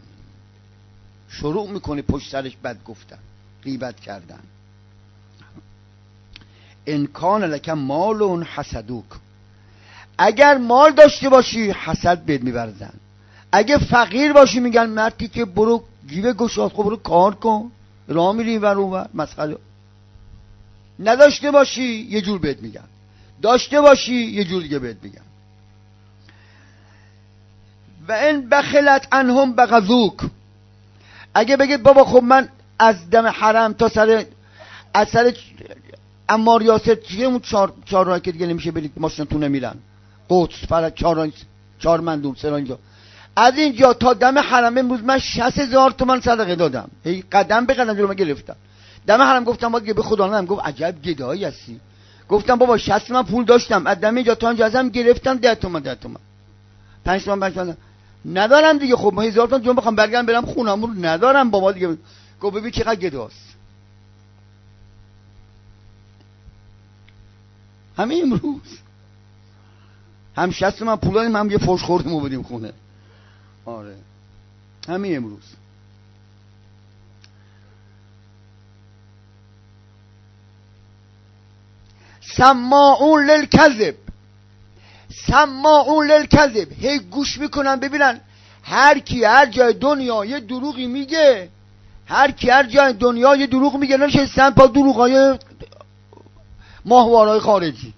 شروع میکنه پشت سرش بد گفتن، غیبت کردن. ان کان لک مال حسدوک، اگر مال داشته باشی حسد بهت می‌ورزن. اگه فقیر باشی میگن مردی که برو جیب گشاد، خب برو کار کن، راه میری ور اون ور مسخره. نداشته باشی یه جور بهت میگن، داشته باشی یه جور دیگه بهت میگن. و ان بخلت عنهم بغضوک، اگه بگید بابا خب من از دم حرم تا سر از سر عمار یاسر چیه اون چهار چهار راه که دیگه نمیشه برید، ماشینتون نمیرن، قدس فرق چهار راه، چهار مندوب سر اینجا، از اینجا تا دم حرم امروز من شصت هزار تومان صدقه دادم، هی قدم به قدم جلو من گرفتم. دم حرم گفتم باید به خدا ندم، گفت عجب گدایی هستی. گفتم بابا شصت من پول داشتم، از دم اینجا تا اینجا ازم گرفتم ده تومان ده تومان پنج تومان پنج تومان ندارم دیگه. خب ما هزار تومان جون بخوام برگردم برم خونم رو ندارم بابا دیگه. گفت ببین چقدر گداست. همین امروز هم شصت من پول داریم، هم یه فوش خوردیم و بدیم خونه. آره همین امروز. سماعون للکذب، سماعون للکذب، هی گوش میکنن ببینن هر کی هر جای دنیا یه دروغی میگه، هر کی هر جای دنیا یه دروغ میگه، نشستن پا دروغای ماهوارهای خارجی.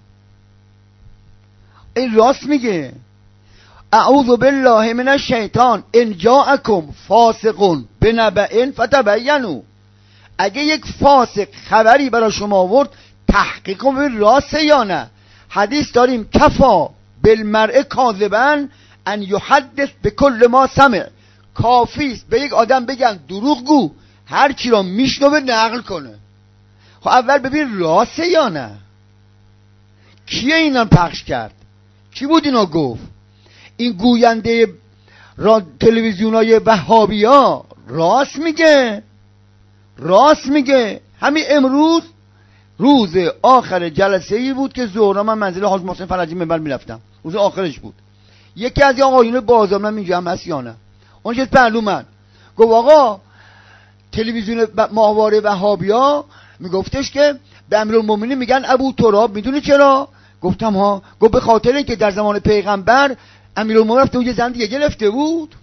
این راست میگه. اعوذ بالله من الشیطان ان جاءکم فاسق بنبأ فتبینوا، اگه یک فاسق خبری برای شما آورد تحقیق کنید راسته یا نه. حدیث داریم کفا بالمرء کاذبا ان یحدث به کل ما سمع، کافیست به یک آدم بگن دروغ گو، هر کی را میشنوه نقل کنه. خب اول ببین راسته یا نه، کیه اینا پخش کرد، کی بود اینا گفت؟ این گوینده را تلویزیونای وهابی ها راست میگه، راست میگه. همین امروز روز آخر جلسه ای بود که ظهر من منزل حاج محسن فرجی منبر میرفتم، روز آخرش بود. یکی از این آقایون بازار من اینجا هم هست یا نه، اون چه پهلو من گفت آقا تلویزیون ماهواره وهابی ها میگفتش که به امیرالمومنین میگن ابو تراب، میدونی چرا؟ گفتم ها. گفت به خاطر اینکه در زمان پیغمبر امیرالمومنین رفته بود یه زن دیگه گرفته بود.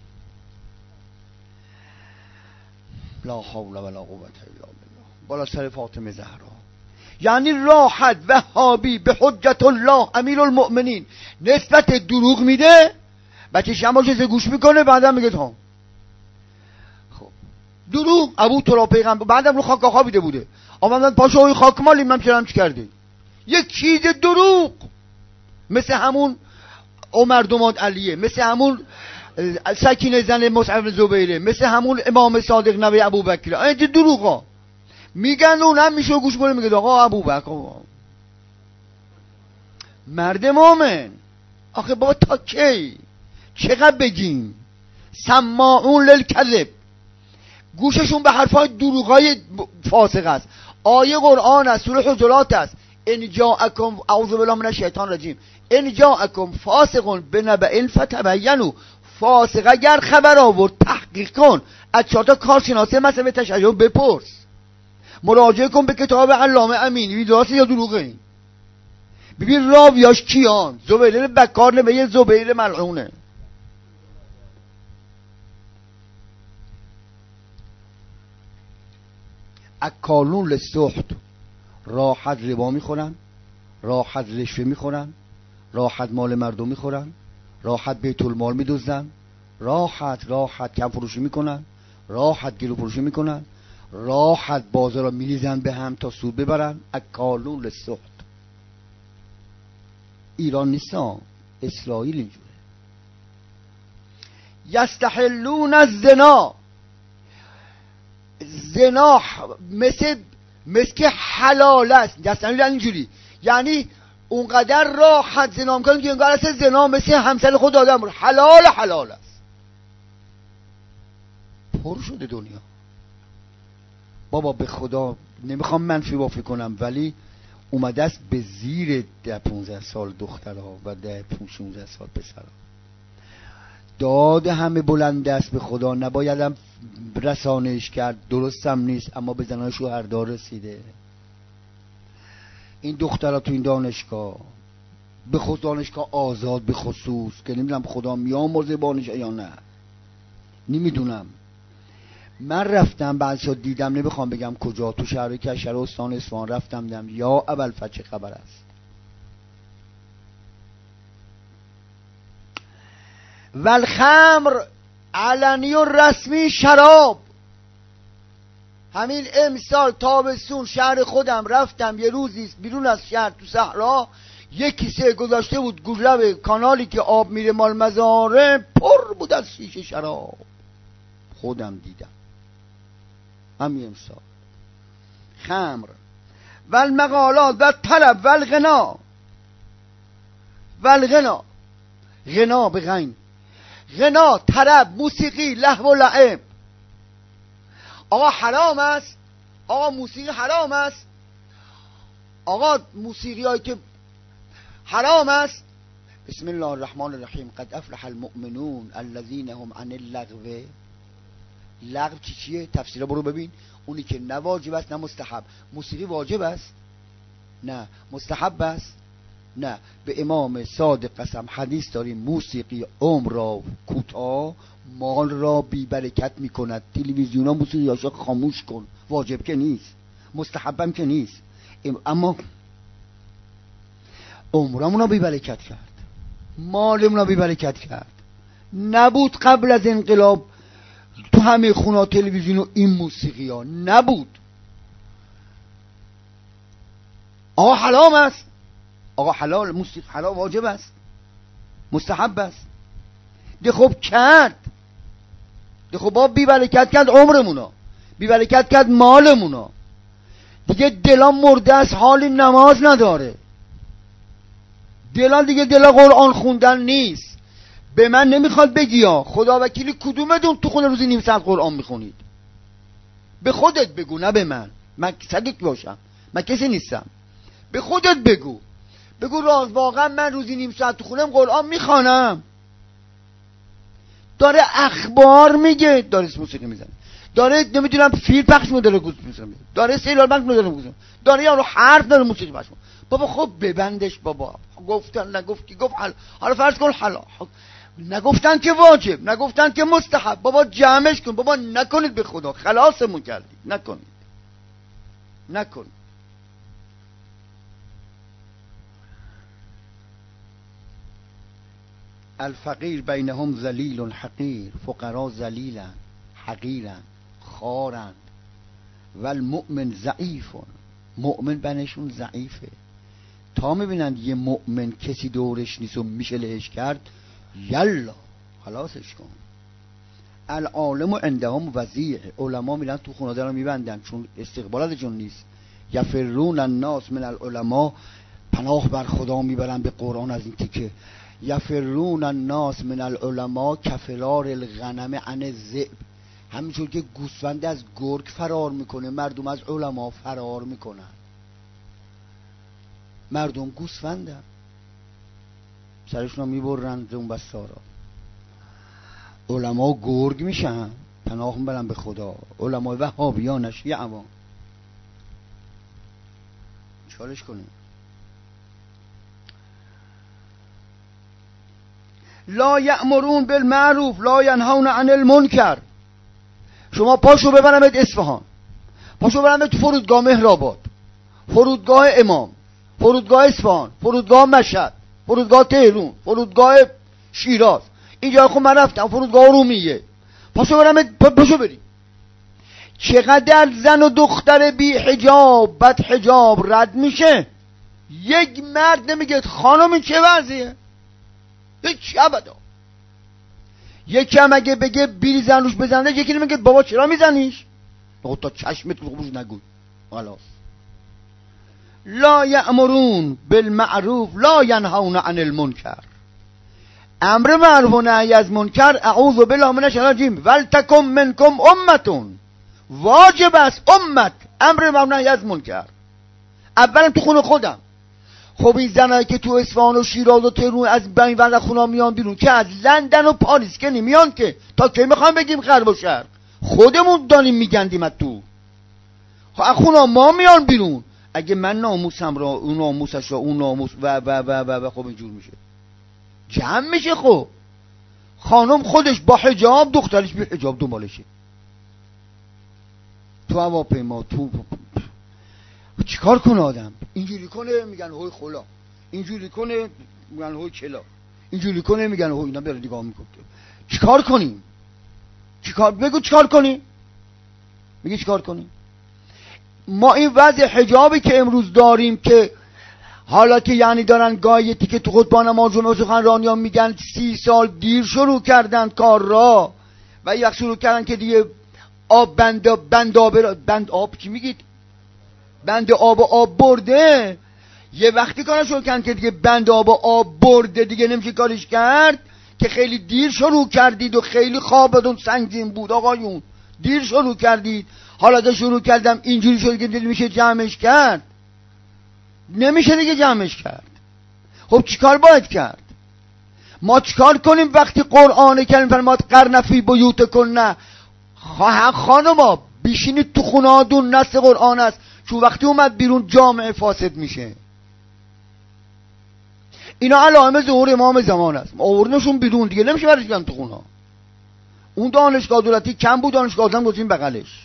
لا حول ولا قوة الا بالله. بالا سر فاطمه زهرا. یعنی راحت وهابی به حجت الله امیرالمومنین نسبت دروغ میده، بچه شما چیز گوش میکنه، بعدم میگه ها خب دروغ ابو تراب پیغمبر، بعدم رو خاک خوابیده بوده، آمدن پاشوی خاک مالی من چرا همچی کرده. یک چیز دروغ، مثل همون عمر دوماد علیه، مثل همون سکینه زن مصعب زبیره، مثل همون امام صادق نوی ابوبکر. اینجا دروغ ها میگن، اونم میشه گوش کنه میگه آقا ابوبکر مرد مومن. آخه بابا تا کی چقدر بگیم؟ سماعون للکذب، گوششون به حرفای دروغای فاسق است. آیه قرآن است، سوره حجرات است، ان جاءکم اعوذ بالله من الشیطان الرجیم ان جاءکم فاسق بنبأ فتبینوا، فاسق اگر خبر آورد تحقیق کن، از چهار تا کارشناسی مثلا تشیع بپرس، مراجعه کن به کتاب علامه امینی، درست یا دروغه این. ببین راویاش کیان؟ زبیر بکار نمیه، زبیر ملعونه. اکالون للسحت، راحت ربا میخورن، راحت رشوه میخورن، راحت مال مردم میخورن، راحت بیت المال میدزدن، راحت راحت کم فروشی میکنن، راحت گلو فروشی میکنن، راحت بازارا میریزن به هم تا سود ببرن. اکالون للسحت. ایران نیستان، اسرائیل اینجوره. یستحلون الزنا، زنا مثل مثل که حلال است. یستحلون اینجوری یعنی اونقدر راحت زنا میکنن که انگار اصلا زنا مثل همسر خود آدم حلال حلال است. پر شده دنیا. بابا به خدا نمیخوام منفی بافی کنم، ولی اومده است به زیر ده پونزده سال دخترها و ده پونزده سال پسرها. داد همه بلند است به خدا، نبایدم رسانش کرد، درستم نیست، اما به زنای شوهردار رسیده. این دخترها تو این دانشگاه، به خود دانشگاه آزاد به خصوص که نمیدونم خدا میامرزه بانش یا نه نمیدونم. من رفتم بعضی دیدم، نمیخوام بگم کجا، تو شهر کشور استان اصفهان رفتم دیدم یا اول فچه خبر است. والخمر علنی و رسمی شراب. همین امسال تابستون شهر خودم رفتم یه روزی بیرون از شهر تو صحرا، یک کیسه گذاشته بود گلاب کانالی که آب میره مال مزاره، پر بود از شیشه شراب. خودم دیدم همین امسال. خمر والمقالات و طلب والغنا، والغنا غنا به غین، غنا طرب موسیقی لهو و لعب. آقا حرام است، آقا موسیقی حرام است، آقا موسیقی هایی که حرام است. بسم الله الرحمن الرحیم. قد افلح المؤمنون الذین هم عن اللغو. لغو چی چیه؟ تفسیره برو ببین. اونی که نه واجب است نه مستحب. موسیقی واجب است؟ نه. مستحب است؟ نه. به امام صادق قسم حدیث داریم موسیقی عمر را کوتاه، مال را بی برکت می کند. تلویزیون ها موسیقی هاشو خاموش کن. واجب که نیست، مستحبم که نیست، اما عمرمون را بی برکت کرد، مالمون را بی برکت کرد. نبود قبل از انقلاب تو همه خونه تلویزیون و این موسیقی ها نبود. آقا حرام است، آقا حلال موسیقی حلال واجب است، مستحب است. ده خب کرد، ده خب با بی برکت کرد عمرمونا، بی برکت کرد مالمونا، دیگه دلان مرده است، حال نماز نداره، دلان دیگه دلا قرآن خوندن نیست. به من نمیخواد بگی ها خدا وکیلی کدومتون تو خونه روزی نیم ساعت قرآن میخونید؟ به خودت بگو، نه به من، من صدیق باشم، من کسی نیستم. به خودت بگو، بگو راز واقعا من روزی نیم ساعت تو خونم قرآن میخوانم؟ داره اخبار میگه، داره موسیقی میزنه، داره نمیدونم فیلم پخش میکنه، گوش میکنه، داره سریال پخش میکنه، گوش میکنه، داره یارو حرف داره موسیقی پخش میکنه. بابا خب ببندش بابا، گفتن نگفتی گفت حل. حالا فرض کن حالا نگفتن که واجب، نگفتن که مستحب، بابا جمعش کن، بابا نکنید به خدا، خلاصمون کردید، نکنید نکنید. الفقیر بینهم ذلیل حقیر، فقرا ذلیلن حقیرن خارن، و المؤمن ضعیف، مؤمن بینشون ضعیفه. تا میبینند یه مؤمن کسی دورش نیست و میشه لهش کرد، یلا خلاصش کن. العالم عندهم وضیع، علما میرن تو خونه دارن میبندن چون استقبالاتشون نیست. یفرون الناس من العلماء، پناه بر خدا میبرن به قرآن از این تیکه. یفرون الناس من العلماء کفرار الغنم عن الذئب، همینطور که گوسفند از گرگ فرار میکنه، مردم از علما فرار میکنن. مردم گوسفندن، سرشون میبرن زون بستارا. علما گرگ میشن، پناه میبرن به خدا. علما وهابیان شیعه چالش کنیم. لا یأمرون بالمعروف لا ینهون عن المنکر. شما پاشو ببرمت اصفهان، پاشو ببرمت فرودگاه مهرآباد، فرودگاه امام، فرودگاه اصفهان، فرودگاه مشهد، فرودگاه تهران، فرودگاه شیراز، اینجا خب من رفتم، فرودگاه ارومیه، پاشو برمت، پاشو بری. چقدر زن و دختر بی حجاب بد حجاب رد میشه، یک مرد نمیگه خانم این چه وضعیه، هیچ ابدا. یکی هم اگه بگه بیری زن روش بزنه، یکی نمیگه بابا چرا میزنیش، بابا تا چشمت روش نگوی خلاص. لا یأمرون بالمعروف لا ینهون عن المنکر، امر معروف و نهی از منکر. اعوذ بالله من الشیطان الرجیم. ولتکن منکم امتون، واجب است امت امر معروف و نهی از منکر. اولا تو خونه خودم. خب این زنایی که تو اصفهان و شیراز و تهران از بین ور خونه میان بیرون، که از لندن و پاریس که نمیان، که تا کی میخوام بگیم غرب و شرق، خودمون داریم میگندیم از تو. خب از خونه ما میان بیرون، اگه من ناموسم را اون ناموسش را اون ناموس و و و و, و خب اینجور میشه، جمع میشه. خب خانم خودش با حجاب، دخترش بی حجاب دنبالشه تو هواپیما، تو چیکار کنه آدم؟ اینجوری کنه میگن هوی خلا، اینجوری کنه میگن هوی کلا، اینجوری کنه میگن هوی اینا بره نگاه میکنه. چیکار کنیم؟ چیکار بگو چیکار کنیم؟ میگه چیکار کنیم؟ ما این وضع حجابی که امروز داریم، که حالا که یعنی دارن گایتی که تو خطبه نماز و سخنرانیان میگن سی سال دیر شروع کردن کار را، و یک شروع کردن که دیگه آب بند بند آب بند آب چی میگید؟ بند آب آب برده. یه وقتی کارش شروع کردن که دیگه بند آب آب برده، دیگه نمیشه کارش کرد، که خیلی دیر شروع کردید و خیلی خوابتون سنگین بود آقایون، دیر شروع کردید. حالا که شروع کردم اینجوری شد که دل میشه جمعش کرد، نمیشه دیگه جمعش کرد. خب چیکار باید کرد؟ ما چیکار کنیم وقتی قرآن کریم فرماد قرن فی بیوتکن؟ خانما بیشینید تو خونه‌هاتون، نص قرآن است، چون وقتی اومد بیرون جامعه فاسد میشه. اینا علائم ظهور امام زمان است، آوردنشون بیرون، دیگه نمیشه برش گرم تو خونه. اون دانشگاه دولتی کم بود، دانشگاه آدم گذاشتیم بغلش.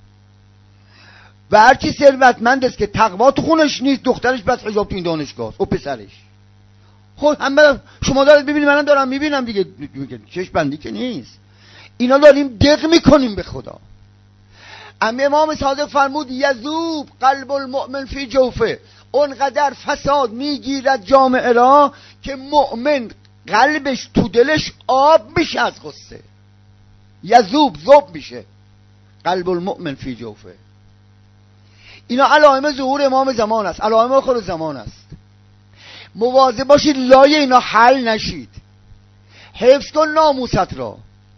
و هرچی ثروتمند است که تقوا تو خونش نیست، دخترش بس حجاب تو این دانشگاه است و پسرش. خب همه شما دارید ببینید، منم دارم میبینم دیگه، چشم بندی که نیست. اینا داریم دق میکنیم به خدا. اما امام صادق فرمود یذوب قلب المؤمن فی جوفه، اونقدر فساد میگیرد جامعه را که مؤمن قلبش تو دلش آب میشه از غصه، یذوب ذوب میشه. قلب المؤمن فی جوفه. اینا علائم ظهور امام زمان است، علائم آخر زمان است. مواظب باشید لای اینا حل نشید. حفظ کن ناموست را.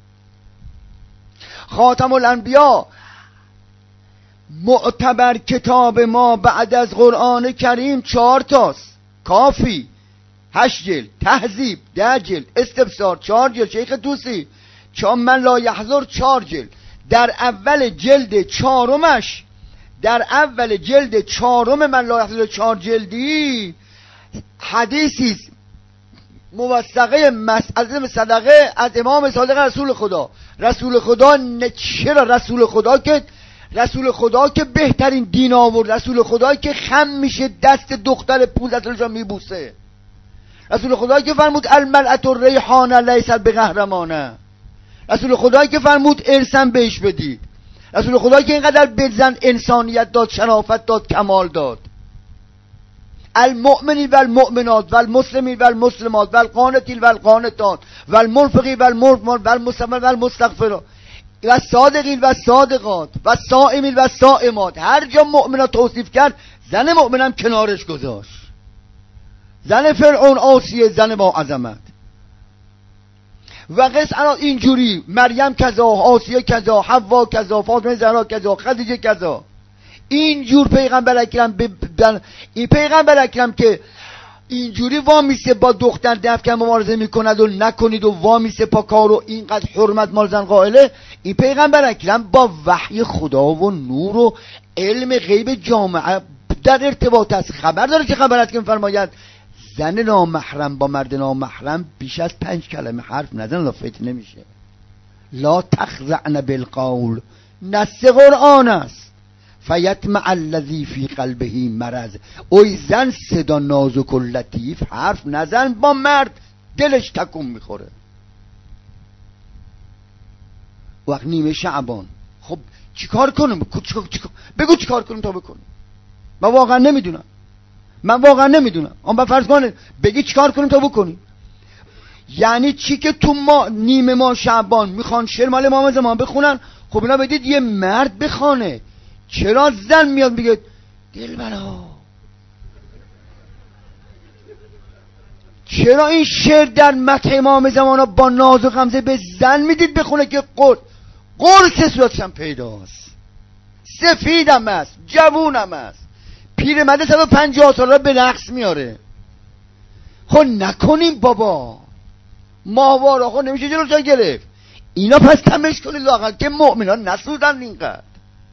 خاتم الانبیا معتبر کتاب ما بعد از قرآن کریم چهار تاست. کافی هشت جلد، تهذیب ده جلد، استبصار چهار جلد، شیخ توسی چهار، من لا یحضر چهار جلد. در اول جلد چهارمش در اول جلد چهارم من لا یحضر چهار جلدی حدیثی موثقه مسئله صدقه از امام صادق رسول خدا. رسول خدا چرا رسول خدا که رسول خدا که بهترین دین آورد، رسول خدا که خم میشه دست دختر پونزده سالش میبوسه، رسول خدا که فرمود المرأة الریحانه لیست بقهرمانه، رسول خدا که فرمود ارثم بهش بدید، رسول خدا که اینقدر بزن انسانیت داد، شرافت داد، کمال داد. المؤمنین و المؤمنات و المسلمین و المسلمات و القانتین و القانتات و المنفقین و المنفقات و المستغفرین و المستغفرات و صادقین و صادقات و صائمین و صائمات. هر جا مؤمنات توصیف کرد زن مؤمنم کنارش گذاشت. زن فرعون آسیه، زن با عظمت. و قص اینجوری مریم کذا، آسیه کذا، حوا کذا، فاطمه زهرا کذا، خدیجه کذا. اینجور پیغمبر اکرم ب... این پیغمبر اکرم که اینجوری وامیسه با دختر دفکن مبارزه میکند و نکنید و وامیسه پا کار و اینقدر حرمت مال زن قائله. این پیغمبر اکرم با وحی خدا و نور و علم غیب جامعه در ارتباط است. خبر داره که خبرت که میفرماید زن نامحرم با مرد نامحرم بیش از پنج کلمه حرف نزن لا فتنه نمیشه. لا تخضعن بالقول، نص قرآن است. فیطمع الذی فی قلبه مرض. اوی زن صدا نازک و لطیف حرف نزن با مرد دلش تکون میخوره. وقت نیمه شعبان خب چیکار کنم؟ چیکار چیکار بگو چیکار کنم تا بکنم. من واقعا نمیدونم من واقعا نمیدونم اما با فرض کن بگی چیکار کنیم تا بکنیم. یعنی چی که تو ما نیمه ما شعبان میخوان شعر مال امام زمان بخونن، خب اینا بدید یه مرد بخونه. چرا زن میاد میگه دلبرا؟ چرا این شعر در مدح امام زمان با ناز و غمزه به زن میدید بخونه که قر قرص صورتش هم پیداست، سفیدم است، جوونم است، پیرمرد صد و پنجاه ساله به رقص میاره. خب نکنیم بابا، ماهواره خب نمیشه جلوشان گرفت. اینا پس تمش کنید لاغر که مؤمنان نسودن اینقدر.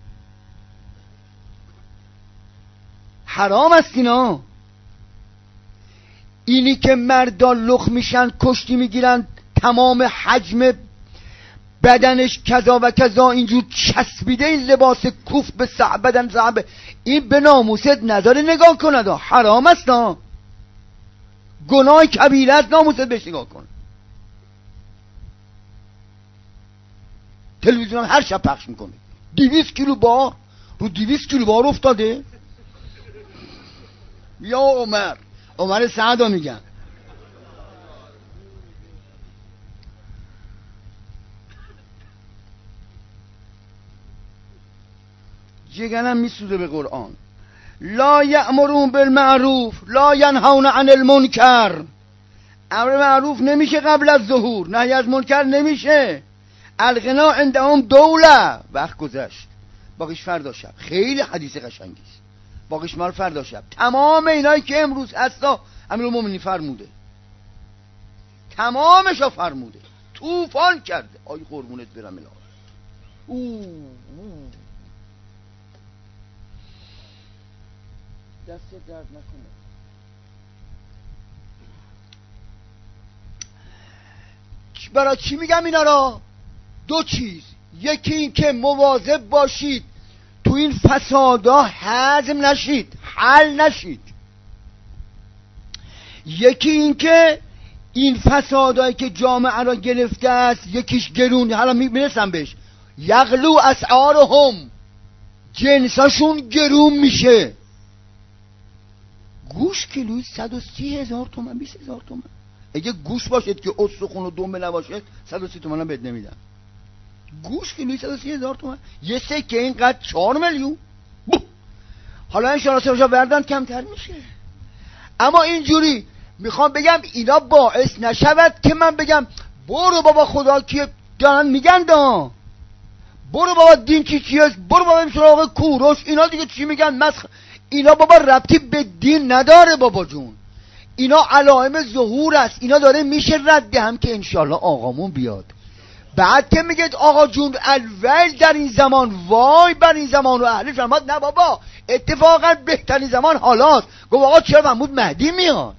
حرام است اینا. اینی که مردان لخ میشن، کشتی میگیرن، تمام حجم بدنش کذا و کذا اینجور چسبیده، این لباس کوف به صعب بدن صعبه، این به ناموست نظر نگاه کند. حرام است نا، گناه کبیره است، ناموست بهش نگاه کن. تلویزیون هر شب پخش میکنه دویست کیلو بار رو دویست کیلو بار افتاده. یا عمر عمر سعدا میگن جگنم میسوده به قرآن. لا یأمرون بالمعروف لا ینهون عن المنکر. امر معروف نمیشه قبل از ظهور، نهی از منکر نمیشه. الغنا عندهم دوله. وقت گذشت، باقیش فردا شب. خیلی حدیث قشنگی است، باقیش مال فردا شب. تمام اینایی که امروز هستا امیرالمومنین فرموده، تمامشا فرموده، طوفان کرده. آی قربونت برم الهی. او دست درد نکنه. برای چی میگم اینا را؟ دو چیز. یکی این که مواظب باشید تو این فسادا هضم نشید، حل نشید. یکی این که این فسادایی که جامعه را گرفته است، یکیش گرون، حالا میرسم بهش، یغلو اسعارهم، جنساشون گرون میشه. گوش کیلوی صد و سی هزار تومن، بیست هزار تومن. اگه گوش باشد که استخون و دنبه نباشه صد و سی تومن هم بد نمیدن. گوش که نیست صد و سی هزار تومن، یه سکه اینقدر چهار میلیون. حالا این شانسه روشا بردن کمتر میشه. اما اینجوری میخوام بگم اینا باعث نشود که من بگم برو بابا خدا که دارن میگن دا، برو بابا دین چی چیه، برو بابا این سراغ کوروش، اینا دیگه چی میگن مسخ. اینا بابا ربطی به دین نداره بابا جون، اینا علائم ظهور است، اینا داره میشه رد هم که انشالله آقامون بیاد. بعد که میگه آقا جون الویل در این زمان، وای بر این زمان و اهلش، فرماد نه بابا اتفاقا بهترین زمان حالاست. گفت آقا چرا محمود مهدی میاد؟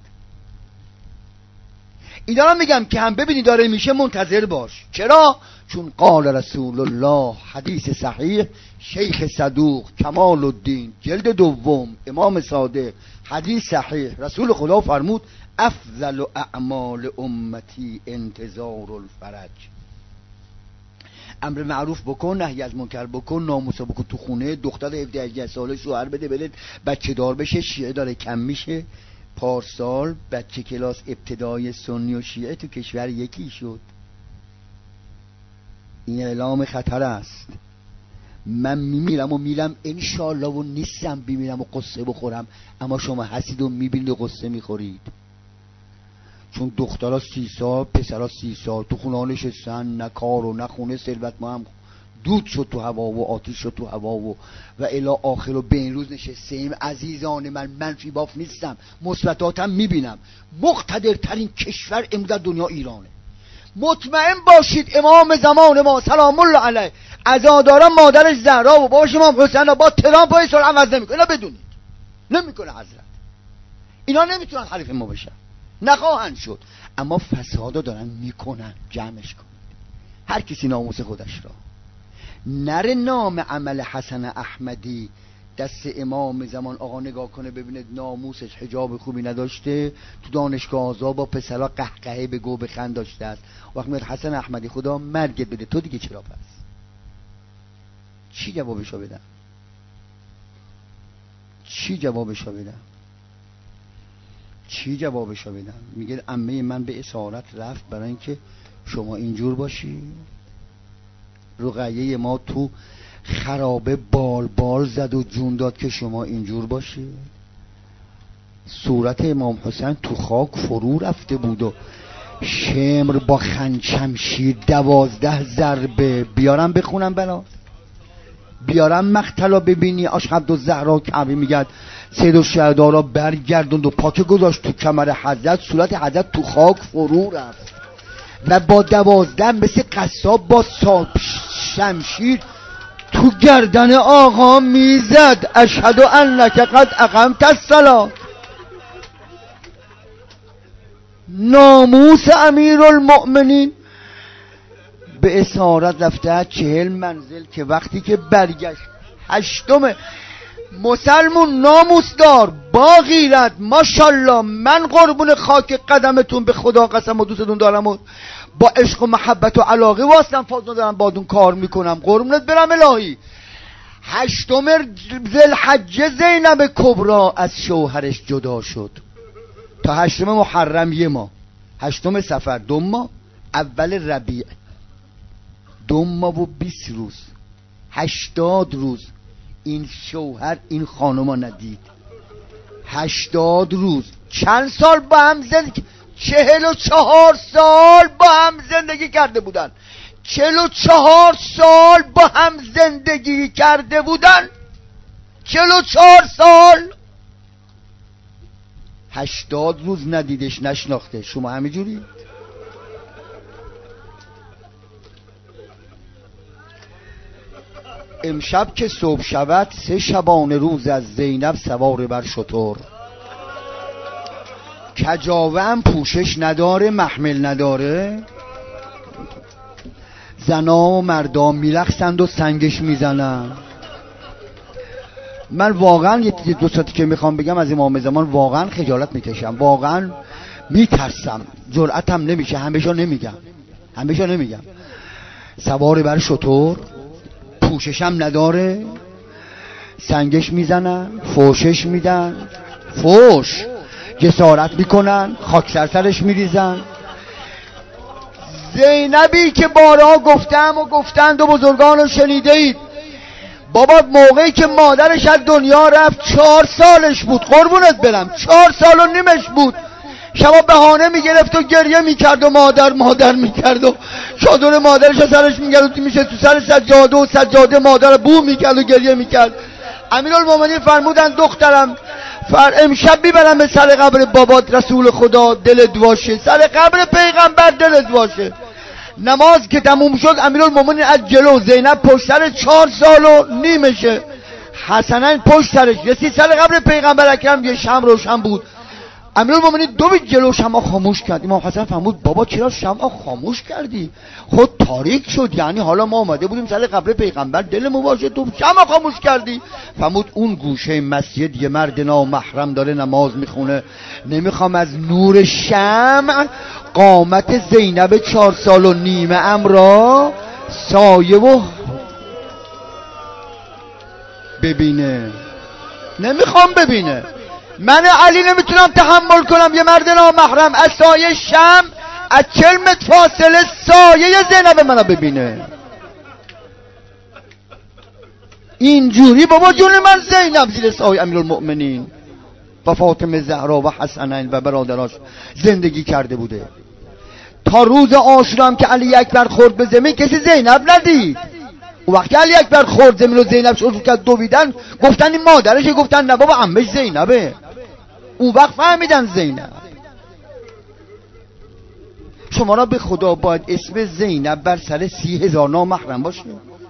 اینا رو میگم که هم ببینی داره میشه منتظر باش. چرا؟ چون قال رسول الله، حدیث صحیح، شیخ صدوق کمال الدین جلد دوم امام صادق، حدیث صحیح، رسول خدا فرمود افضل اعمال امتی انتظار الفرج. امر معروف بکن، نهی از منکر بکن، ناموسا بکن تو خونه. دختر هفده هجده ساله شوهر بده بده بچه دار بشه، شیعه داره کم میشه. پارسال بچه کلاس ابتدای سنی و شیعه تو کشور یکی شد. این اعلام خطر است. من میمیرم و میرم انشالله و نیستم بیمیرم و قصه بخورم، اما شما هستید و میبینید و قصه میخورید. چون دخترها سی سال، پسرها سی سال تو خونه نشستن، نه کار و نه خونه، ثروت ما هم دود شد تو هوا و آتیش شد تو هوا و و الی آخر. و به این روز نشستیم عزیزان من، منفی باف نیستم، مثبتاتم میبینم. مقتدرترین کشور امروز در دنیا ایرانه. مطمئن باشید امام زمان ما سلام الله علیه عزاداران مادرش زهرا و باباش امام حسین با ترامپ های سال عوض نمیکنه. اینا بدونید نمیکنه حضرت، اینا نمیتونن حریف ما بشن، نخواهند شد. اما فسادا دارن میکنن. جمعش کنید هر کسی ناموس خودش را. نره نام عمل حسن احمدی دست امام زمان آقا نگاه کنه ببینید ناموسش حجاب خوبی نداشته، تو دانشگاه آزاد با پسرها قهقهه به گو بخند داشته است. وقت میاد حسن احمدی خدا مرگت بده، تو دیگه چرا پس؟ چی جوابشو بدم؟ چی جوابشو بدم؟ چی جوابشو بدم؟ میگه عمه من به اسارت رفت برای اینکه شما اینجور باشی. رقیه ما تو خرابه بال بال زد و جون داد که شما اینجور باشی. صورت امام حسین تو خاک فرو رفته بود و شمر با خنچمشیر دوازده ضربه. بیارم بخونم بلا، بیارم مقتلا ببینی. اشهد الزهرا کعبه میگد سید الشهدا را برگردوند و پاکه گذاشت تو کمر حضرت، صورت حضرت تو خاک فرو رفت و با دوازده مثل قصاب با ساب شمشیر تو گردن آقا میزد اشهد انک قد اقمت الصلاة. ناموس امیرالمؤمنین به اسارت رفته چهل منزل که وقتی که برگشت هشتم مسلمون ناموس دار با غیرت ماشالله. من قربون خاک قدمتون به خدا قسم و دوستتون دارم و با عشق و محبت و علاقه واسم فاضل دارم بادون کار میکنم قربونت برم الهی. هشتم ذوالحجه زینب کبرا از شوهرش جدا شد تا هشتم محرم یه ماه، هشتم صفر دو ماه، اول ربیع دو ماه و بیست روز، هشتاد روز این شوهر این خانوما ندید. هشتاد روز. چند سال با هم زندگی؟ چهل و چهار سال با هم زندگی کرده بودن. چهل و چهار سال با هم زندگی کرده بودن. چهل و چهار سال. هشتاد روز ندیدش نشناخته. شما همه جوری؟ امشب که صبح شود سه شبانه روز از زینب سوار بر شتر. کجاوه هم پوشش نداره، محمل نداره. زنا و مردان میرقصند و سنگش میزنن. من واقعا یه دو ساعتی که میخوام بگم از امام زمان واقعا خجالت میکشم، واقعا میترسم، جرأتم نمیشه، همیشه نمیگم همیشه نمیگم. سوار بر شتر، پوششم نداره، سنگش میزنن، فوشش میدن. فوش جسارت میکنن، خاک سر سرش میریزن. زینبی که بارها گفتم و گفتند و بزرگان رو شنیده اید، بابا موقعی که مادرش از دنیا رفت چهار سالش بود، قربونت برم، چهار سال و نیمش بود. شبا بهانه میگرفت و گریه میکرد و مادر مادر میکرد و چادر مادرش از سرش میگرد و میشه تو سر سجاده و سجاده مادر بو میکرد و گریه میکرد. امیرالمومنین فرمودن دخترم فر امشب میبرم به سر قبر بابات رسول خدا، دلت واشه، سر قبر پیغمبر دلت واشه. نماز که تموم شد امیرالمومنین از جلو، زینب پشت سر چهار سال و نیمشه، حسنین پشت سرش، رسید سر قبر پیغمبر اکرم، یه شمع روشن بود. امیرالمومنین دو بیت جلو شمع خاموش کرد. امام حسن فرمود بابا چرا شمع خاموش کردی؟ خود تاریک شد، یعنی حالا ما اومده بودیم سر قبر پیغمبر دلمون باشه، تو شمع خاموش کردی. فرمود اون گوشه مسجد یه مرد نامحرم داره نماز میخونه، نمیخوام از نور شمع قامت زینب چهار سال و نیمه ام را سایه و ببینه، نمیخوام ببینه. من علی نمیتونم تحمل کنم یه مرد نامحرم از سایه شمع از چهل متر فاصله سایه زینب منو ببینه. اینجوری بابا جون من زینب زیر سایه امیرالمؤمنین و فاطمه زهرا و حسنین و برادراش زندگی کرده بوده. تا روز عاشورا هم که علی اکبر خورد به زمین کسی زینب ندید. اون وقت علی اکبر خورد زمین و زینب شروع کرد دویدن، گفتن این مادرشه، گفتن نه بابا عمش زینبه. اون وقت فهمیدن زینب. شما را به خدا باید اسم زینب بر سر سی هزار نامحرم باشه؟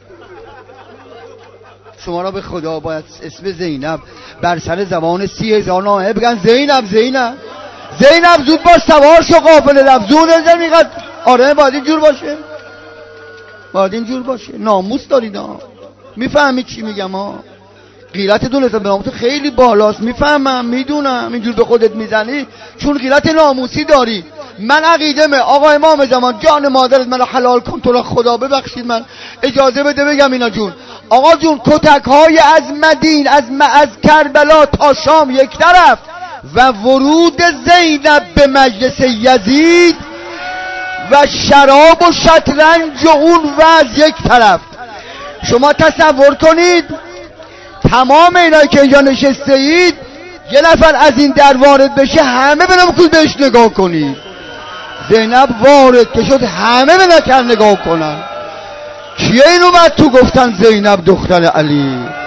شما را به خدا باید اسم زینب بر سر زبان سی هزار نامحرم بگن زینب زینب زینب زود باش سوار شو قافله رفت زود نمیقد. آره باید اینجور باشه، باید اینجور باشه. ناموس دارید ها، میفهمید چی میگم ها؟ غیرت دو نسبت به ناموس خیلی بالاست، میفهمم میدونم اینجور به خودت میزنی چون غیرت ناموسی داری. من عقیدمه آقا امام زمان جان مادرت منو حلال کن، تو را خدا ببخشید من اجازه بده بگم اینا جون. آقا جون کتک های از مدین از, م... از کربلا تا شام یک طرف و ورود زینب به مجلس یزید و شراب و شطرنج و اون وضع یک طرف. شما تصور کنید تمام اینایی که اینجا نشسته اید یه نفر از این در وارد بشه همه بنام بهش نگاه کنید. زینب وارد که شد همه به نکر نگاه کنن. کیه اینو بعد تو گفتن زینب دختر علی؟